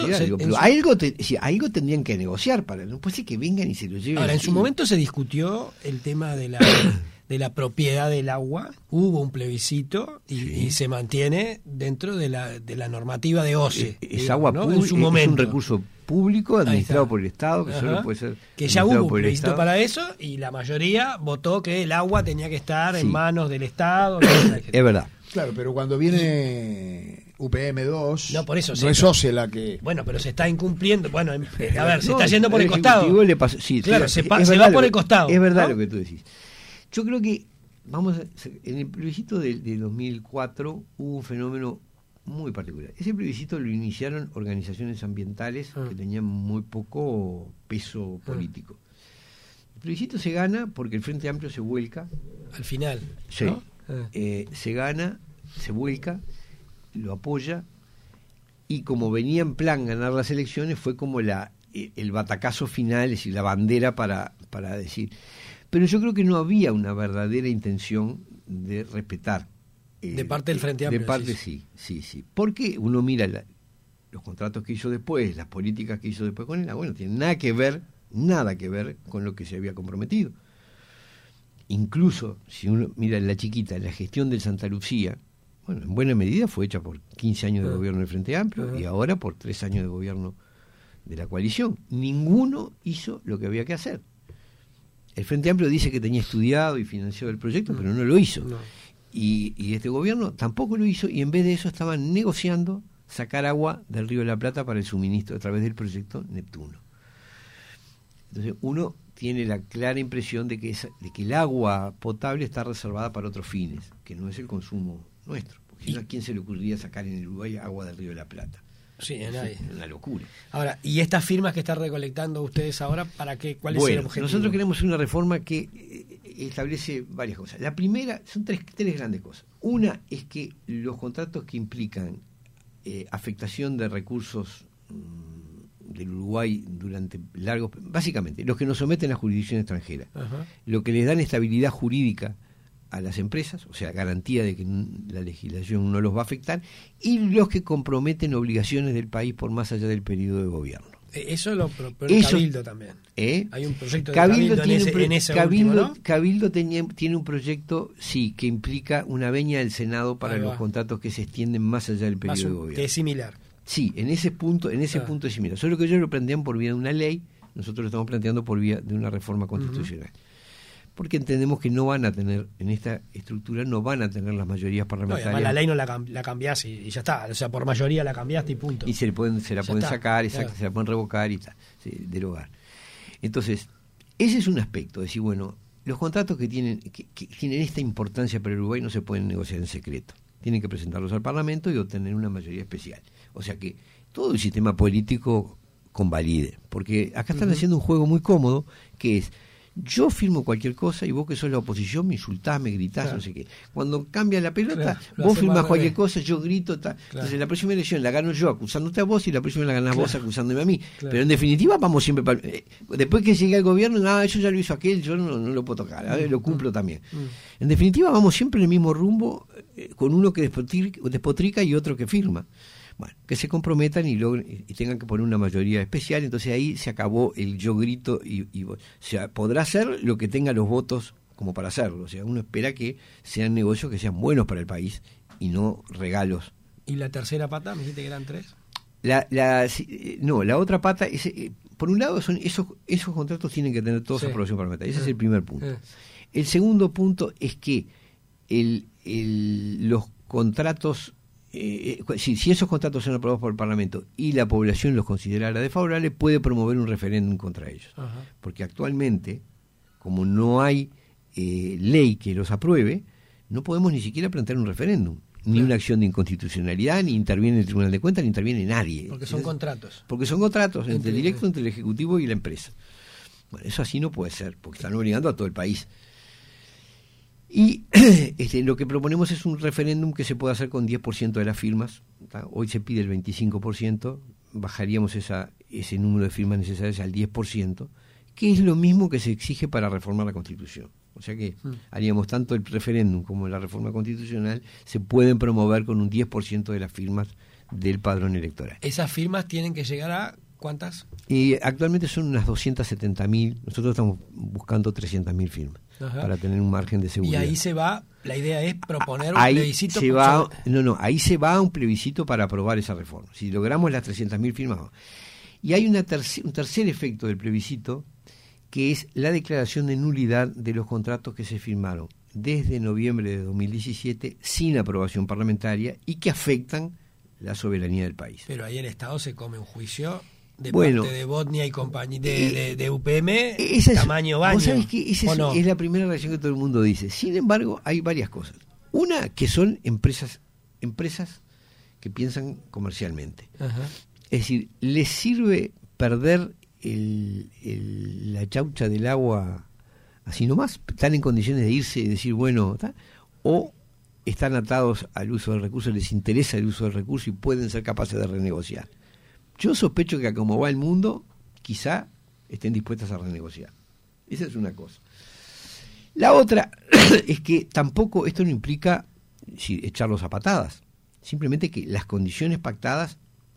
algo tendrían que negociar para no puede ser que vengan y se lo lleven. Ahora, en su momento se discutió el tema de la propiedad del agua, hubo un plebiscito y se mantiene dentro de la normativa de OCE. Es agua pública, en su momento. Es un recurso público administrado por el Estado, que solo puede ser que ya hubo un plebiscito para eso y la mayoría votó que el agua tenía que estar en manos del Estado. Es verdad. Claro, pero cuando viene UPM2, no, por eso, no es OCE la que... Bueno, pero se está incumpliendo. Bueno, a ver, se está yendo por el costado. Claro, se va por el costado. Es verdad, ¿no?, lo que tú decís. Yo creo que, en el plebiscito de 2004 hubo un fenómeno muy particular. Ese plebiscito lo iniciaron organizaciones ambientales que tenían muy poco peso político. El plebiscito se gana porque el Frente Amplio se vuelca. Al final, sí, ¿no? Se gana, se vuelca, lo apoya, y como venía en plan ganar las elecciones, fue como el batacazo final, es decir, la bandera para decir. Pero yo creo que no había una verdadera intención de respetar. De parte del Frente Amplio. De parte sí. Porque uno mira los contratos que hizo después, las políticas que hizo después con él, bueno, tienen nada que ver con lo que se había comprometido. Incluso, si uno mira la chiquita, la gestión del Santa Lucía, bueno, en buena medida fue hecha por 15 años de gobierno del Frente Amplio y ahora por 3 años de gobierno de la coalición. Ninguno hizo lo que había que hacer. El Frente Amplio dice que tenía estudiado y financiado el proyecto, pero no lo hizo. No. Y este gobierno tampoco lo hizo, y en vez de eso estaban negociando sacar agua del Río de la Plata para el suministro a través del proyecto Neptuno. Entonces uno tiene la clara impresión de que el agua potable está reservada para otros fines, que no es el consumo nuestro. Porque si no, ¿a quién se le ocurriría sacar en el Uruguay agua del Río de la Plata? Sí, a nadie. Es una locura. Ahora, ¿y estas firmas que están recolectando ustedes ahora, para qué? ¿Cuál es el objetivo? Nosotros queremos una reforma que establece varias cosas. La primera, son tres grandes cosas. Una es que los contratos que implican afectación de recursos del Uruguay durante largos... Básicamente, los que nos someten a jurisdicción extranjera, lo que les dan estabilidad jurídica a las empresas, o sea, garantía de que la legislación no los va a afectar, y los que comprometen obligaciones del país por más allá del periodo de gobierno. Eso lo propone Cabildo también. Hay un proyecto de Cabildo en ese último, ¿no? Cabildo tiene un proyecto, sí, que implica una veña del Senado para los contratos que se extienden más allá del periodo de gobierno. Que es similar. Sí, en ese punto es similar. Solo que ellos lo plantean por vía de una ley, nosotros lo estamos planteando por vía de una reforma constitucional. Porque entendemos que no van a tener, en esta estructura, no van a tener las mayorías parlamentarias. No, además la ley no la cambiás y ya está. O sea, por mayoría la cambiaste y punto. Y se la pueden sacar, se la pueden revocar y derogar. Entonces, ese es un aspecto. Es decir, bueno, los contratos que tienen esta importancia para el Uruguay no se pueden negociar en secreto. Tienen que presentarlos al Parlamento y obtener una mayoría especial. O sea que todo el sistema político convalide. Porque acá están haciendo un juego muy cómodo, que es: yo firmo cualquier cosa y vos, que sos la oposición, me insultás, me gritás, no sé qué. Cuando cambia la pelota, vos firmás cualquier cosa, yo grito, Entonces la próxima elección la gano yo acusándote a vos y la próxima la ganás vos acusándome a mí. Pero en definitiva vamos siempre para... Después que llegue al gobierno, eso ya lo hizo aquel, yo no lo puedo tocar, lo cumplo también. En definitiva vamos siempre en el mismo rumbo, con uno que despotrica y otro que firma. Bueno, que se comprometan y tengan que poner una mayoría especial. Entonces ahí se acabó el yo grito y o sea, podrá hacer lo que tenga los votos como para hacerlo. O sea, uno espera que sean negocios que sean buenos para el país y no regalos. ¿Y la tercera pata? ¿Me dijiste que eran 3? La otra pata es, por un lado, son esos contratos tienen que tener toda su aprobación parlamentaria. Ese es el primer punto. El segundo punto es que los contratos, si esos contratos son aprobados por el Parlamento y la población los considerara desfavorables, puede promover un referéndum contra ellos. Ajá. Porque actualmente, como no hay ley que los apruebe, no podemos ni siquiera plantear un referéndum. Ni una acción de inconstitucionalidad, ni interviene el Tribunal de Cuentas, ni interviene nadie. Porque son contratos. Porque son contratos directos entre el Ejecutivo y la empresa. Bueno, eso así no puede ser, porque están obligando a todo el país. Y lo que proponemos es un referéndum que se pueda hacer con 10% de las firmas. ¿Tá? Hoy se pide el 25%, bajaríamos ese número de firmas necesarias al 10%, que es lo mismo que se exige para reformar la Constitución. O sea que haríamos tanto el referéndum como la reforma constitucional, se pueden promover con un 10% de las firmas del padrón electoral. ¿Esas firmas tienen que llegar a cuántas? Y actualmente son unas 270.000, nosotros estamos buscando 300.000 firmas. Ajá. Para tener un margen de seguridad. Y ahí se va, la idea es proponer un plebiscito. Ahí se va a un plebiscito para aprobar esa reforma. Si logramos las 300.000 firmas. Y hay un tercer efecto del plebiscito, que es la declaración de nulidad de los contratos que se firmaron desde noviembre de 2017 sin aprobación parlamentaria y que afectan la soberanía del país. Pero ahí el Estado se come un juicio de parte de Botnia y compañía, de UPM, tamaño baño. ¿Vos sabés que es la primera reacción que todo el mundo dice? Sin embargo, hay varias cosas. Una, que son empresas que piensan comercialmente. Ajá. Es decir, les sirve perder la chaucha del agua así nomás, están en condiciones de irse y decir, bueno, ¿tá? O están atados al uso del recurso, les interesa el uso del recurso y pueden ser capaces de renegociar. Yo sospecho que como va el mundo, quizá estén dispuestas a renegociar. Esa es una cosa. La otra es que tampoco esto no implica echarlos a patadas, simplemente que las condiciones pactadas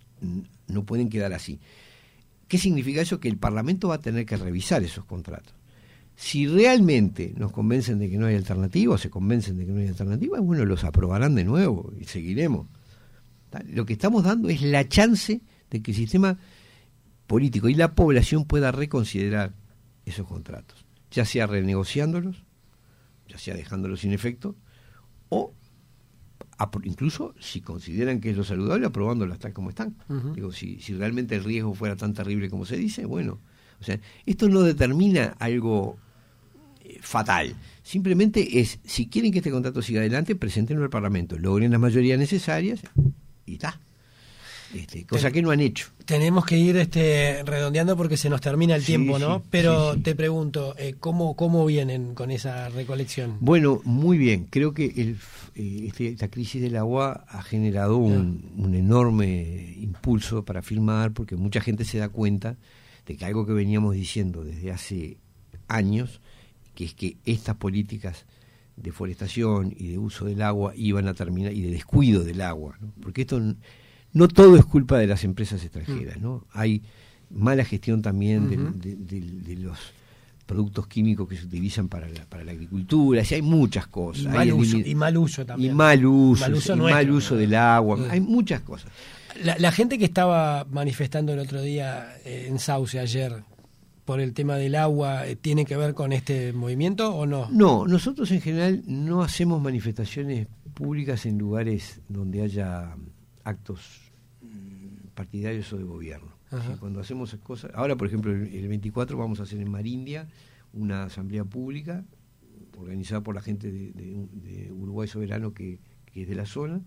no pueden quedar así. ¿Qué significa eso? Que el Parlamento va a tener que revisar esos contratos. Si realmente nos convencen de que no hay alternativa, o se convencen de que no hay alternativa, bueno, los aprobarán de nuevo y seguiremos. Lo que estamos dando es la chance de que el sistema político y la población pueda reconsiderar esos contratos, ya sea renegociándolos, ya sea dejándolos sin efecto, o incluso si consideran que es lo saludable, aprobándolas tal como están. Uh-huh. Digo, si realmente el riesgo fuera tan terrible como se dice, bueno, o sea, esto no determina algo fatal, simplemente es, si quieren que este contrato siga adelante, preséntenlo al Parlamento, logren las mayorías necesarias y está. Cosa que no han hecho. Tenemos que ir redondeando porque se nos termina el tiempo, ¿no? Pero te pregunto, ¿cómo vienen con esa recolección? Bueno, muy bien. Creo que esta crisis del agua ha generado un enorme impulso para firmar, porque mucha gente se da cuenta de que algo que veníamos diciendo desde hace años, que es que estas políticas de forestación y de uso del agua iban a terminar, y de descuido del agua, ¿no? Porque esto no todo es culpa de las empresas extranjeras, ¿no? Hay mala gestión también de los productos químicos que se utilizan para la agricultura, hay muchas cosas. Y mal uso también. Y mal uso del agua, hay muchas cosas. La gente que estaba manifestando el otro día en Sauce ayer por el tema del agua, ¿tiene que ver con este movimiento o no? No, nosotros en general no hacemos manifestaciones públicas en lugares donde haya actos partidarios o de gobierno. ¿Sí? Cuando hacemos cosas, ahora por ejemplo el 24 vamos a hacer en Marindia una asamblea pública organizada por la gente de Uruguay Soberano que es de la zona,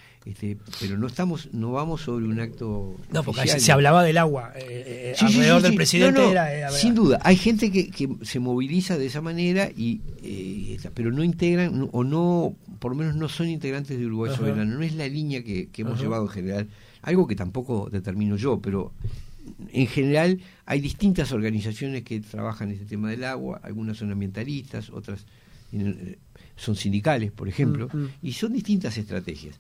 pero no vamos sobre un acto porque oficial. Se hablaba del agua alrededor del presidente. Sin duda, hay gente que se moviliza de esa manera pero no integran o no, por lo menos no son integrantes de Uruguay Soberano. No es la línea que hemos llevado en general, algo que tampoco determino yo, pero en general hay distintas organizaciones que trabajan en este tema del agua, algunas son ambientalistas, otras son sindicales, por ejemplo, y son distintas estrategias.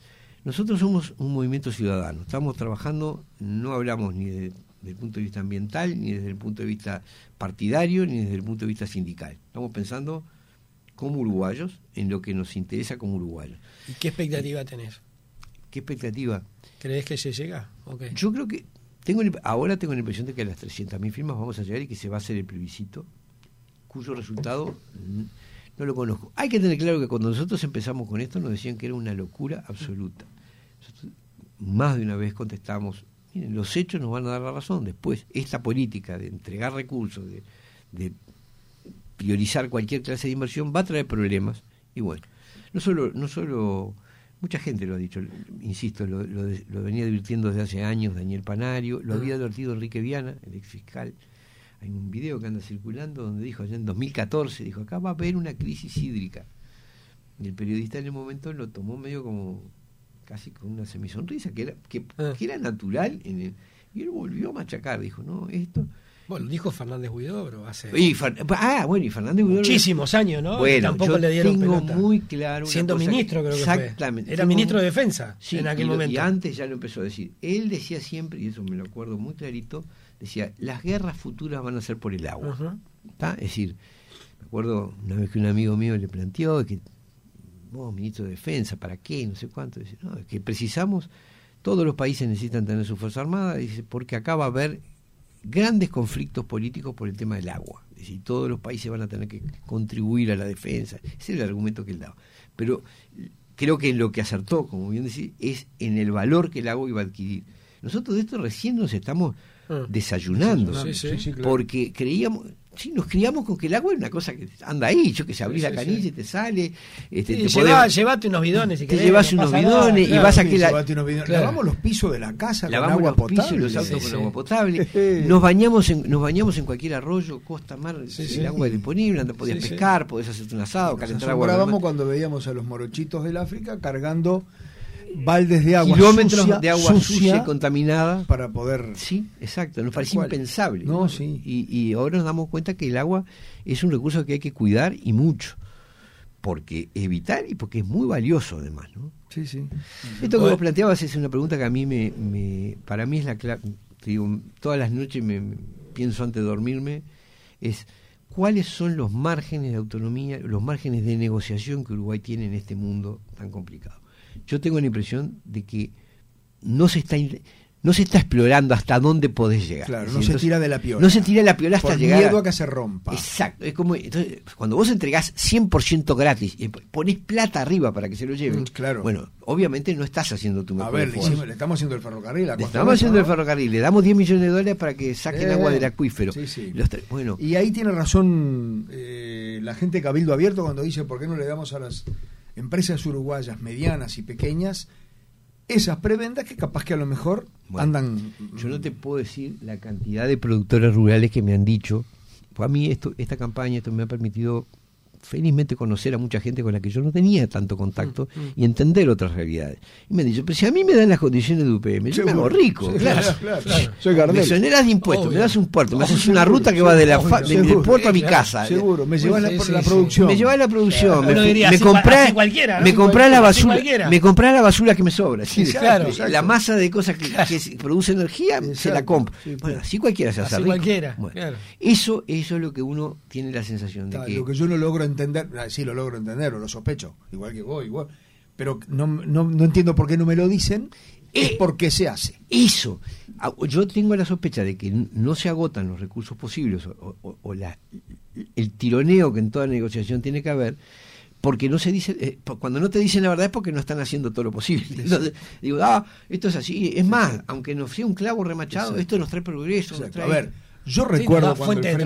Nosotros somos un movimiento ciudadano, estamos trabajando, no hablamos ni desde el punto de vista ambiental, ni desde el punto de vista partidario, ni desde el punto de vista sindical. Estamos pensando como uruguayos, en lo que nos interesa como uruguayos. ¿Y qué expectativa tenés? ¿Qué expectativa? ¿Crees que se llega? Okay. Yo creo que ahora tengo la impresión de que a las 300.000 firmas vamos a llegar y que se va a hacer el plebiscito, cuyo resultado no lo conozco. Hay que tener claro que cuando nosotros empezamos con esto nos decían que era una locura absoluta. Nosotros más de una vez contestamos, miren, los hechos nos van a dar la razón. Después, esta política de entregar recursos, de priorizar cualquier clase de inversión va a traer problemas. Y bueno, no solo mucha gente lo ha dicho, insisto, lo venía advirtiendo desde hace años Daniel Panario, lo había advertido Enrique Viana, el ex fiscal. Hay un video que anda circulando donde dijo, allá en 2014, dijo, acá va a haber una crisis hídrica. Y el periodista en el momento lo tomó medio como, casi con una semisonrisa, que era natural, y él volvió a machacar, dijo, no, esto... Bueno, dijo Fernández Huidobro hace... y Fernández Huidobro... Muchísimos años, ¿no? Bueno, tampoco le dieron tengo pelota. Muy claro... Siendo ministro, creo que exactamente, fue. Era ministro de Defensa en aquel momento. Y antes ya lo empezó a decir. Él decía siempre, y eso me lo acuerdo muy clarito, decía, las guerras futuras van a ser por el agua. Uh-huh. Es decir, me acuerdo una vez que un amigo mío le planteó que vos, ministro de Defensa, ¿para qué? No sé cuánto. Dice, no, es que precisamos, todos los países necesitan tener su fuerza armada, dice, porque acá va a haber grandes conflictos políticos por el tema del agua. Es decir, todos los países van a tener que contribuir a la defensa. Ese era el argumento que él daba. Pero creo que en lo que acertó, como bien decís, es en el valor que el agua iba a adquirir. Nosotros de esto recién nos estamos desayunando, sí, claro. Porque nos criamos con que el agua es una cosa que anda ahí, yo que se abrís la canilla y te sale, llévate unos bidones si te llevas unos bidones y vas a que lavamos los pisos de la casa con agua potable, pisos y los autos con agua potable, nos bañamos en cualquier arroyo, costa, mar, el agua es disponible, antes podías pescar, podés hacerte un asado, calentar agua. Nos asombrábamos cuando veíamos a los morochitos del África cargando baldes de agua kilómetros de agua sucia y contaminada para poder... Sí, exacto, nos parecía impensable. No, sí. Y ahora nos damos cuenta que el agua es un recurso que hay que cuidar y mucho, porque es vital y porque es muy valioso además, ¿no? Sí, sí. Esto que vos planteabas es una pregunta que a mí para mí es la clave. Te digo, todas las noches me pienso antes de dormirme, es cuáles son los márgenes de autonomía, los márgenes de negociación que Uruguay tiene en este mundo tan complicado. Yo tengo la impresión de que no se está explorando hasta dónde podés llegar. Claro, no se tira de la piola. No se tira de la piola hasta por llegar. Miedo a que se rompa. Exacto. Es como, entonces, cuando vos entregás 100% gratis y ponés plata arriba para que se lo lleven, claro. Bueno, obviamente no estás haciendo tu mejor esfuerzo. Le estamos haciendo el ferrocarril. Le damos $10 millones para que saquen agua del acuífero. Sí. Bueno. Y ahí tiene razón la gente de Cabildo Abierto cuando dice ¿por qué no le damos a las empresas uruguayas medianas y pequeñas esas prebendas que capaz que a lo mejor andan... Yo no te puedo decir la cantidad de productores rurales que me han dicho, pues a mí esta campaña me ha permitido felizmente conocer a mucha gente con la que yo no tenía tanto contacto y entender otras realidades. Y me han dicho, pero si a mí me dan las condiciones de UPM, yo me hago rico. Sí, claro. Soy Gardel. Me exoneras de impuestos, me das un puerto, me haces una ruta que va del puerto a mi casa. Seguro, me llevas la producción. Me llevas la producción. Me comprás la basura que me sobra. Claro, la masa de cosas que produce energía, se la compro. Bueno, así cualquiera se hace rico. Eso es lo que uno tiene la sensación de que... Lo que yo no logro entender, sí lo logro entender, o lo sospecho, igual que vos, igual, pero no entiendo por qué no me lo dicen, es porque se hace. Eso, yo tengo la sospecha de que no se agotan los recursos posibles o el tironeo que en toda negociación tiene que haber, porque no se dice, cuando no te dicen la verdad es porque no están haciendo todo lo posible. Entonces, digo, esto es así, es más, aunque nos sea un clavo remachado, esto nos trae progreso. A ver, yo recuerdo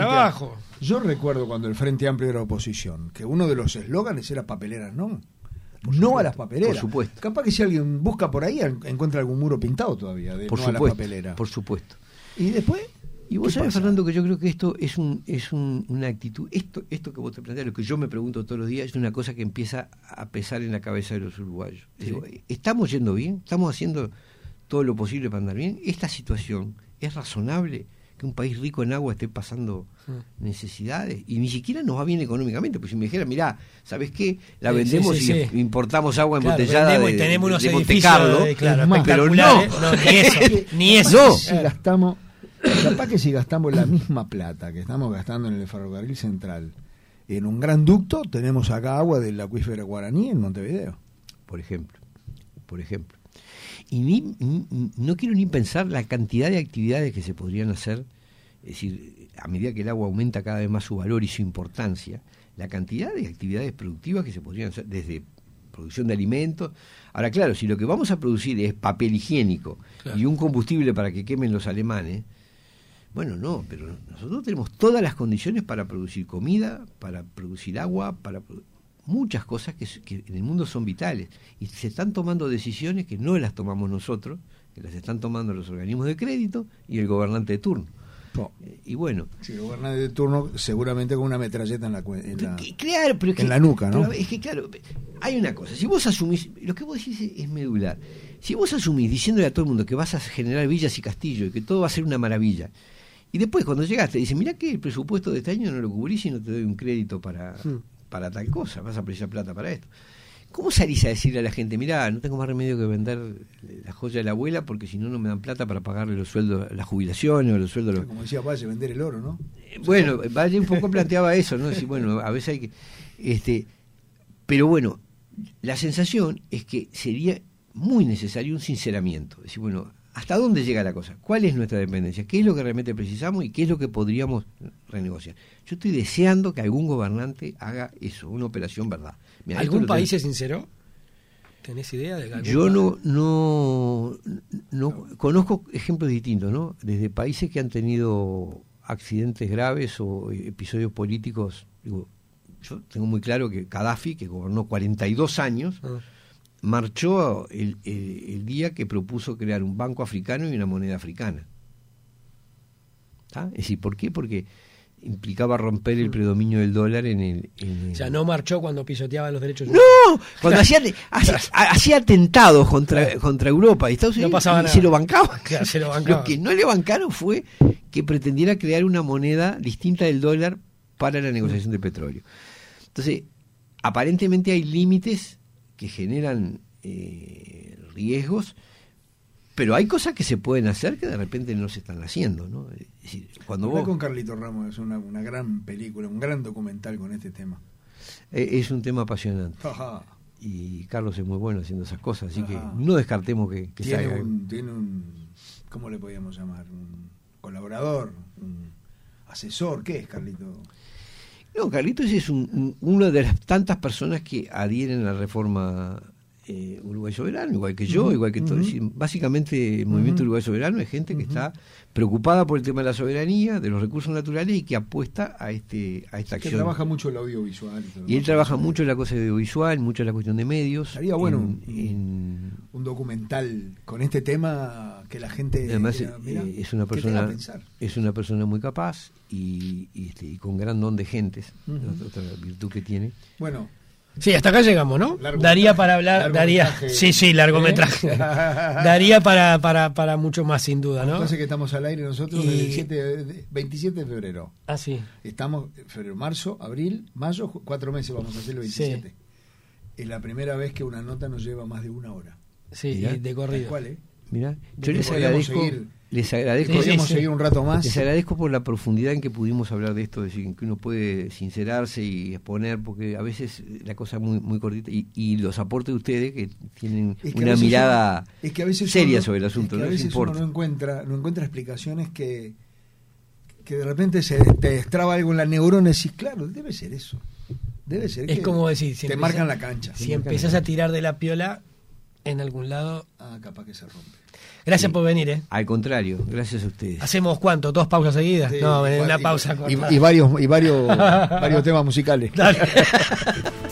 Yo recuerdo cuando el Frente Amplio era oposición, que uno de los eslóganes era papeleras no a las papeleras. Por supuesto. Capaz que si alguien busca por ahí encuentra algún muro pintado todavía de por no supuesto, a la papelera. Por supuesto. Y después, y vos sabés, Fernando, que yo creo que esto es una actitud, esto que vos te planteas, lo que yo me pregunto todos los días, es una cosa que empieza a pesar en la cabeza de los uruguayos. Sí. Digo, ¿estamos yendo bien? ¿Estamos haciendo todo lo posible para andar bien? ¿Esta situación es razonable que un país rico en agua esté pasando necesidades, y ni siquiera nos va bien económicamente, pues si me dijeran, mirá, ¿sabes qué? La vendemos y importamos agua embotellada y tenemos unos de edificios Montecarlo, pero ni eso. Si gastamos, capaz que si gastamos la misma plata que estamos gastando en el ferrocarril central, en un gran ducto, tenemos acá agua del acuífero Guaraní en Montevideo. Por ejemplo. Y no quiero ni pensar la cantidad de actividades que se podrían hacer, es decir, a medida que el agua aumenta cada vez más su valor y su importancia, la cantidad de actividades productivas que se podrían hacer, desde producción de alimentos. Ahora, claro, si lo que vamos a producir es papel higiénico y un combustible para que quemen los alemanes, bueno, no, pero nosotros tenemos todas las condiciones para producir comida, para producir agua, para muchas cosas que en el mundo son vitales, y se están tomando decisiones que no las tomamos nosotros, que las están tomando los organismos de crédito y el gobernante de turno. Y bueno, sí, el gobernante de turno seguramente con una metralleta en la nuca, ¿no? Pero es que claro, hay una cosa, si vos asumís, lo que vos decís es medular, si vos asumís diciéndole a todo el mundo que vas a generar villas y castillos y que todo va a ser una maravilla, y después cuando llegaste dicen, mirá que el presupuesto de este año no lo cubrís y no te doy un crédito para tal cosa, vas a precisar plata para esto. ¿Cómo salís a decirle a la gente, mirá, no tengo más remedio que vender la joya de la abuela porque si no, no me dan plata para pagarle los sueldos, las jubilaciones o los sueldos... Como decía Valle, vender el oro, ¿no? Bueno, Valle un poco planteaba eso, ¿no? Decir, bueno, a veces hay que... pero bueno, la sensación es que sería muy necesario un sinceramiento. Es decir, bueno, ¿hasta dónde llega la cosa? ¿Cuál es nuestra dependencia? ¿Qué es lo que realmente precisamos y qué es lo que podríamos renegociar? Yo estoy deseando que algún gobernante haga eso, una operación verdad. Mirá, ¿algún país se sinceró? ¿Tenés idea de algún Yo no conozco ejemplos distintos, ¿no? Desde países que han tenido accidentes graves o episodios políticos. Digo, yo tengo muy claro que Gaddafi, que gobernó 42 años, marchó el día que propuso crear un banco africano y una moneda africana. ¿Está? Es decir, ¿por qué? Porque implicaba romper el predominio del dólar en el... O sea, no marchó cuando pisoteaba los derechos humanos. ¡No! Cuando hacía atentados contra Europa y Estados Unidos, no pasaba nada. Se lo bancaba. Claro, se lo bancaba. Lo que no le bancaron fue que pretendiera crear una moneda distinta del dólar para la negociación del petróleo. Entonces, aparentemente hay límites que generan riesgos, pero hay cosas que se pueden hacer que de repente no se están haciendo, ¿no? Es decir, cuando vos... con Carlito Ramos es una gran película, un gran documental con este tema. Es un tema apasionante. Ajá. Y Carlos es muy bueno haciendo esas cosas, así que no descartemos que salga. Tiene un, ¿cómo le podíamos llamar? Un colaborador, un asesor. ¿Qué es Carlito? No, Carlitos es una de las tantas personas que adhieren a la reforma Uruguay Soberano, igual que yo, igual que todos. Básicamente el movimiento Uruguay Soberano es gente que está preocupada por el tema de la soberanía, de los recursos naturales y que apuesta a esta acción. Que trabaja mucho el audiovisual. Y él trabaja mucho en la cosa audiovisual, mucho en la cuestión de medios. Estaría bueno un documental con este tema que la gente... Además, es una persona muy capaz y con gran don de gentes, otra virtud que tiene. Bueno, sí, hasta acá llegamos, ¿no? Daría para hablar, largometraje. Daría para mucho más, sin duda, ¿no? Entonces que estamos al aire nosotros el 27 de febrero. Ah, sí. Estamos febrero, marzo, abril, mayo, 4 meses vamos a hacer el 27. Sí. Es la primera vez que una nota nos lleva más de 1 hora. Sí, de corrido. ¿Cuál, Mirá, yo les agradezco. Podríamos seguir un rato más. Les agradezco por la profundidad en que pudimos hablar de esto, es decir, que uno puede sincerarse y exponer, porque a veces la cosa es muy, muy cortita, y los aportes de ustedes que tienen una mirada seria sobre el asunto. Es que a veces uno no encuentra explicaciones que de repente te destraba algo en la neurona y decís, claro, debe ser eso. Debe ser. Es como decir, te marcan la cancha. Si empezás a tirar de la piola en algún lado, capaz que se rompe. Gracias por venir, Al contrario, gracias a ustedes. ¿Hacemos cuánto? ¿2 pausas seguidas? Sí, no, una pausa. Y varios temas musicales. Dale.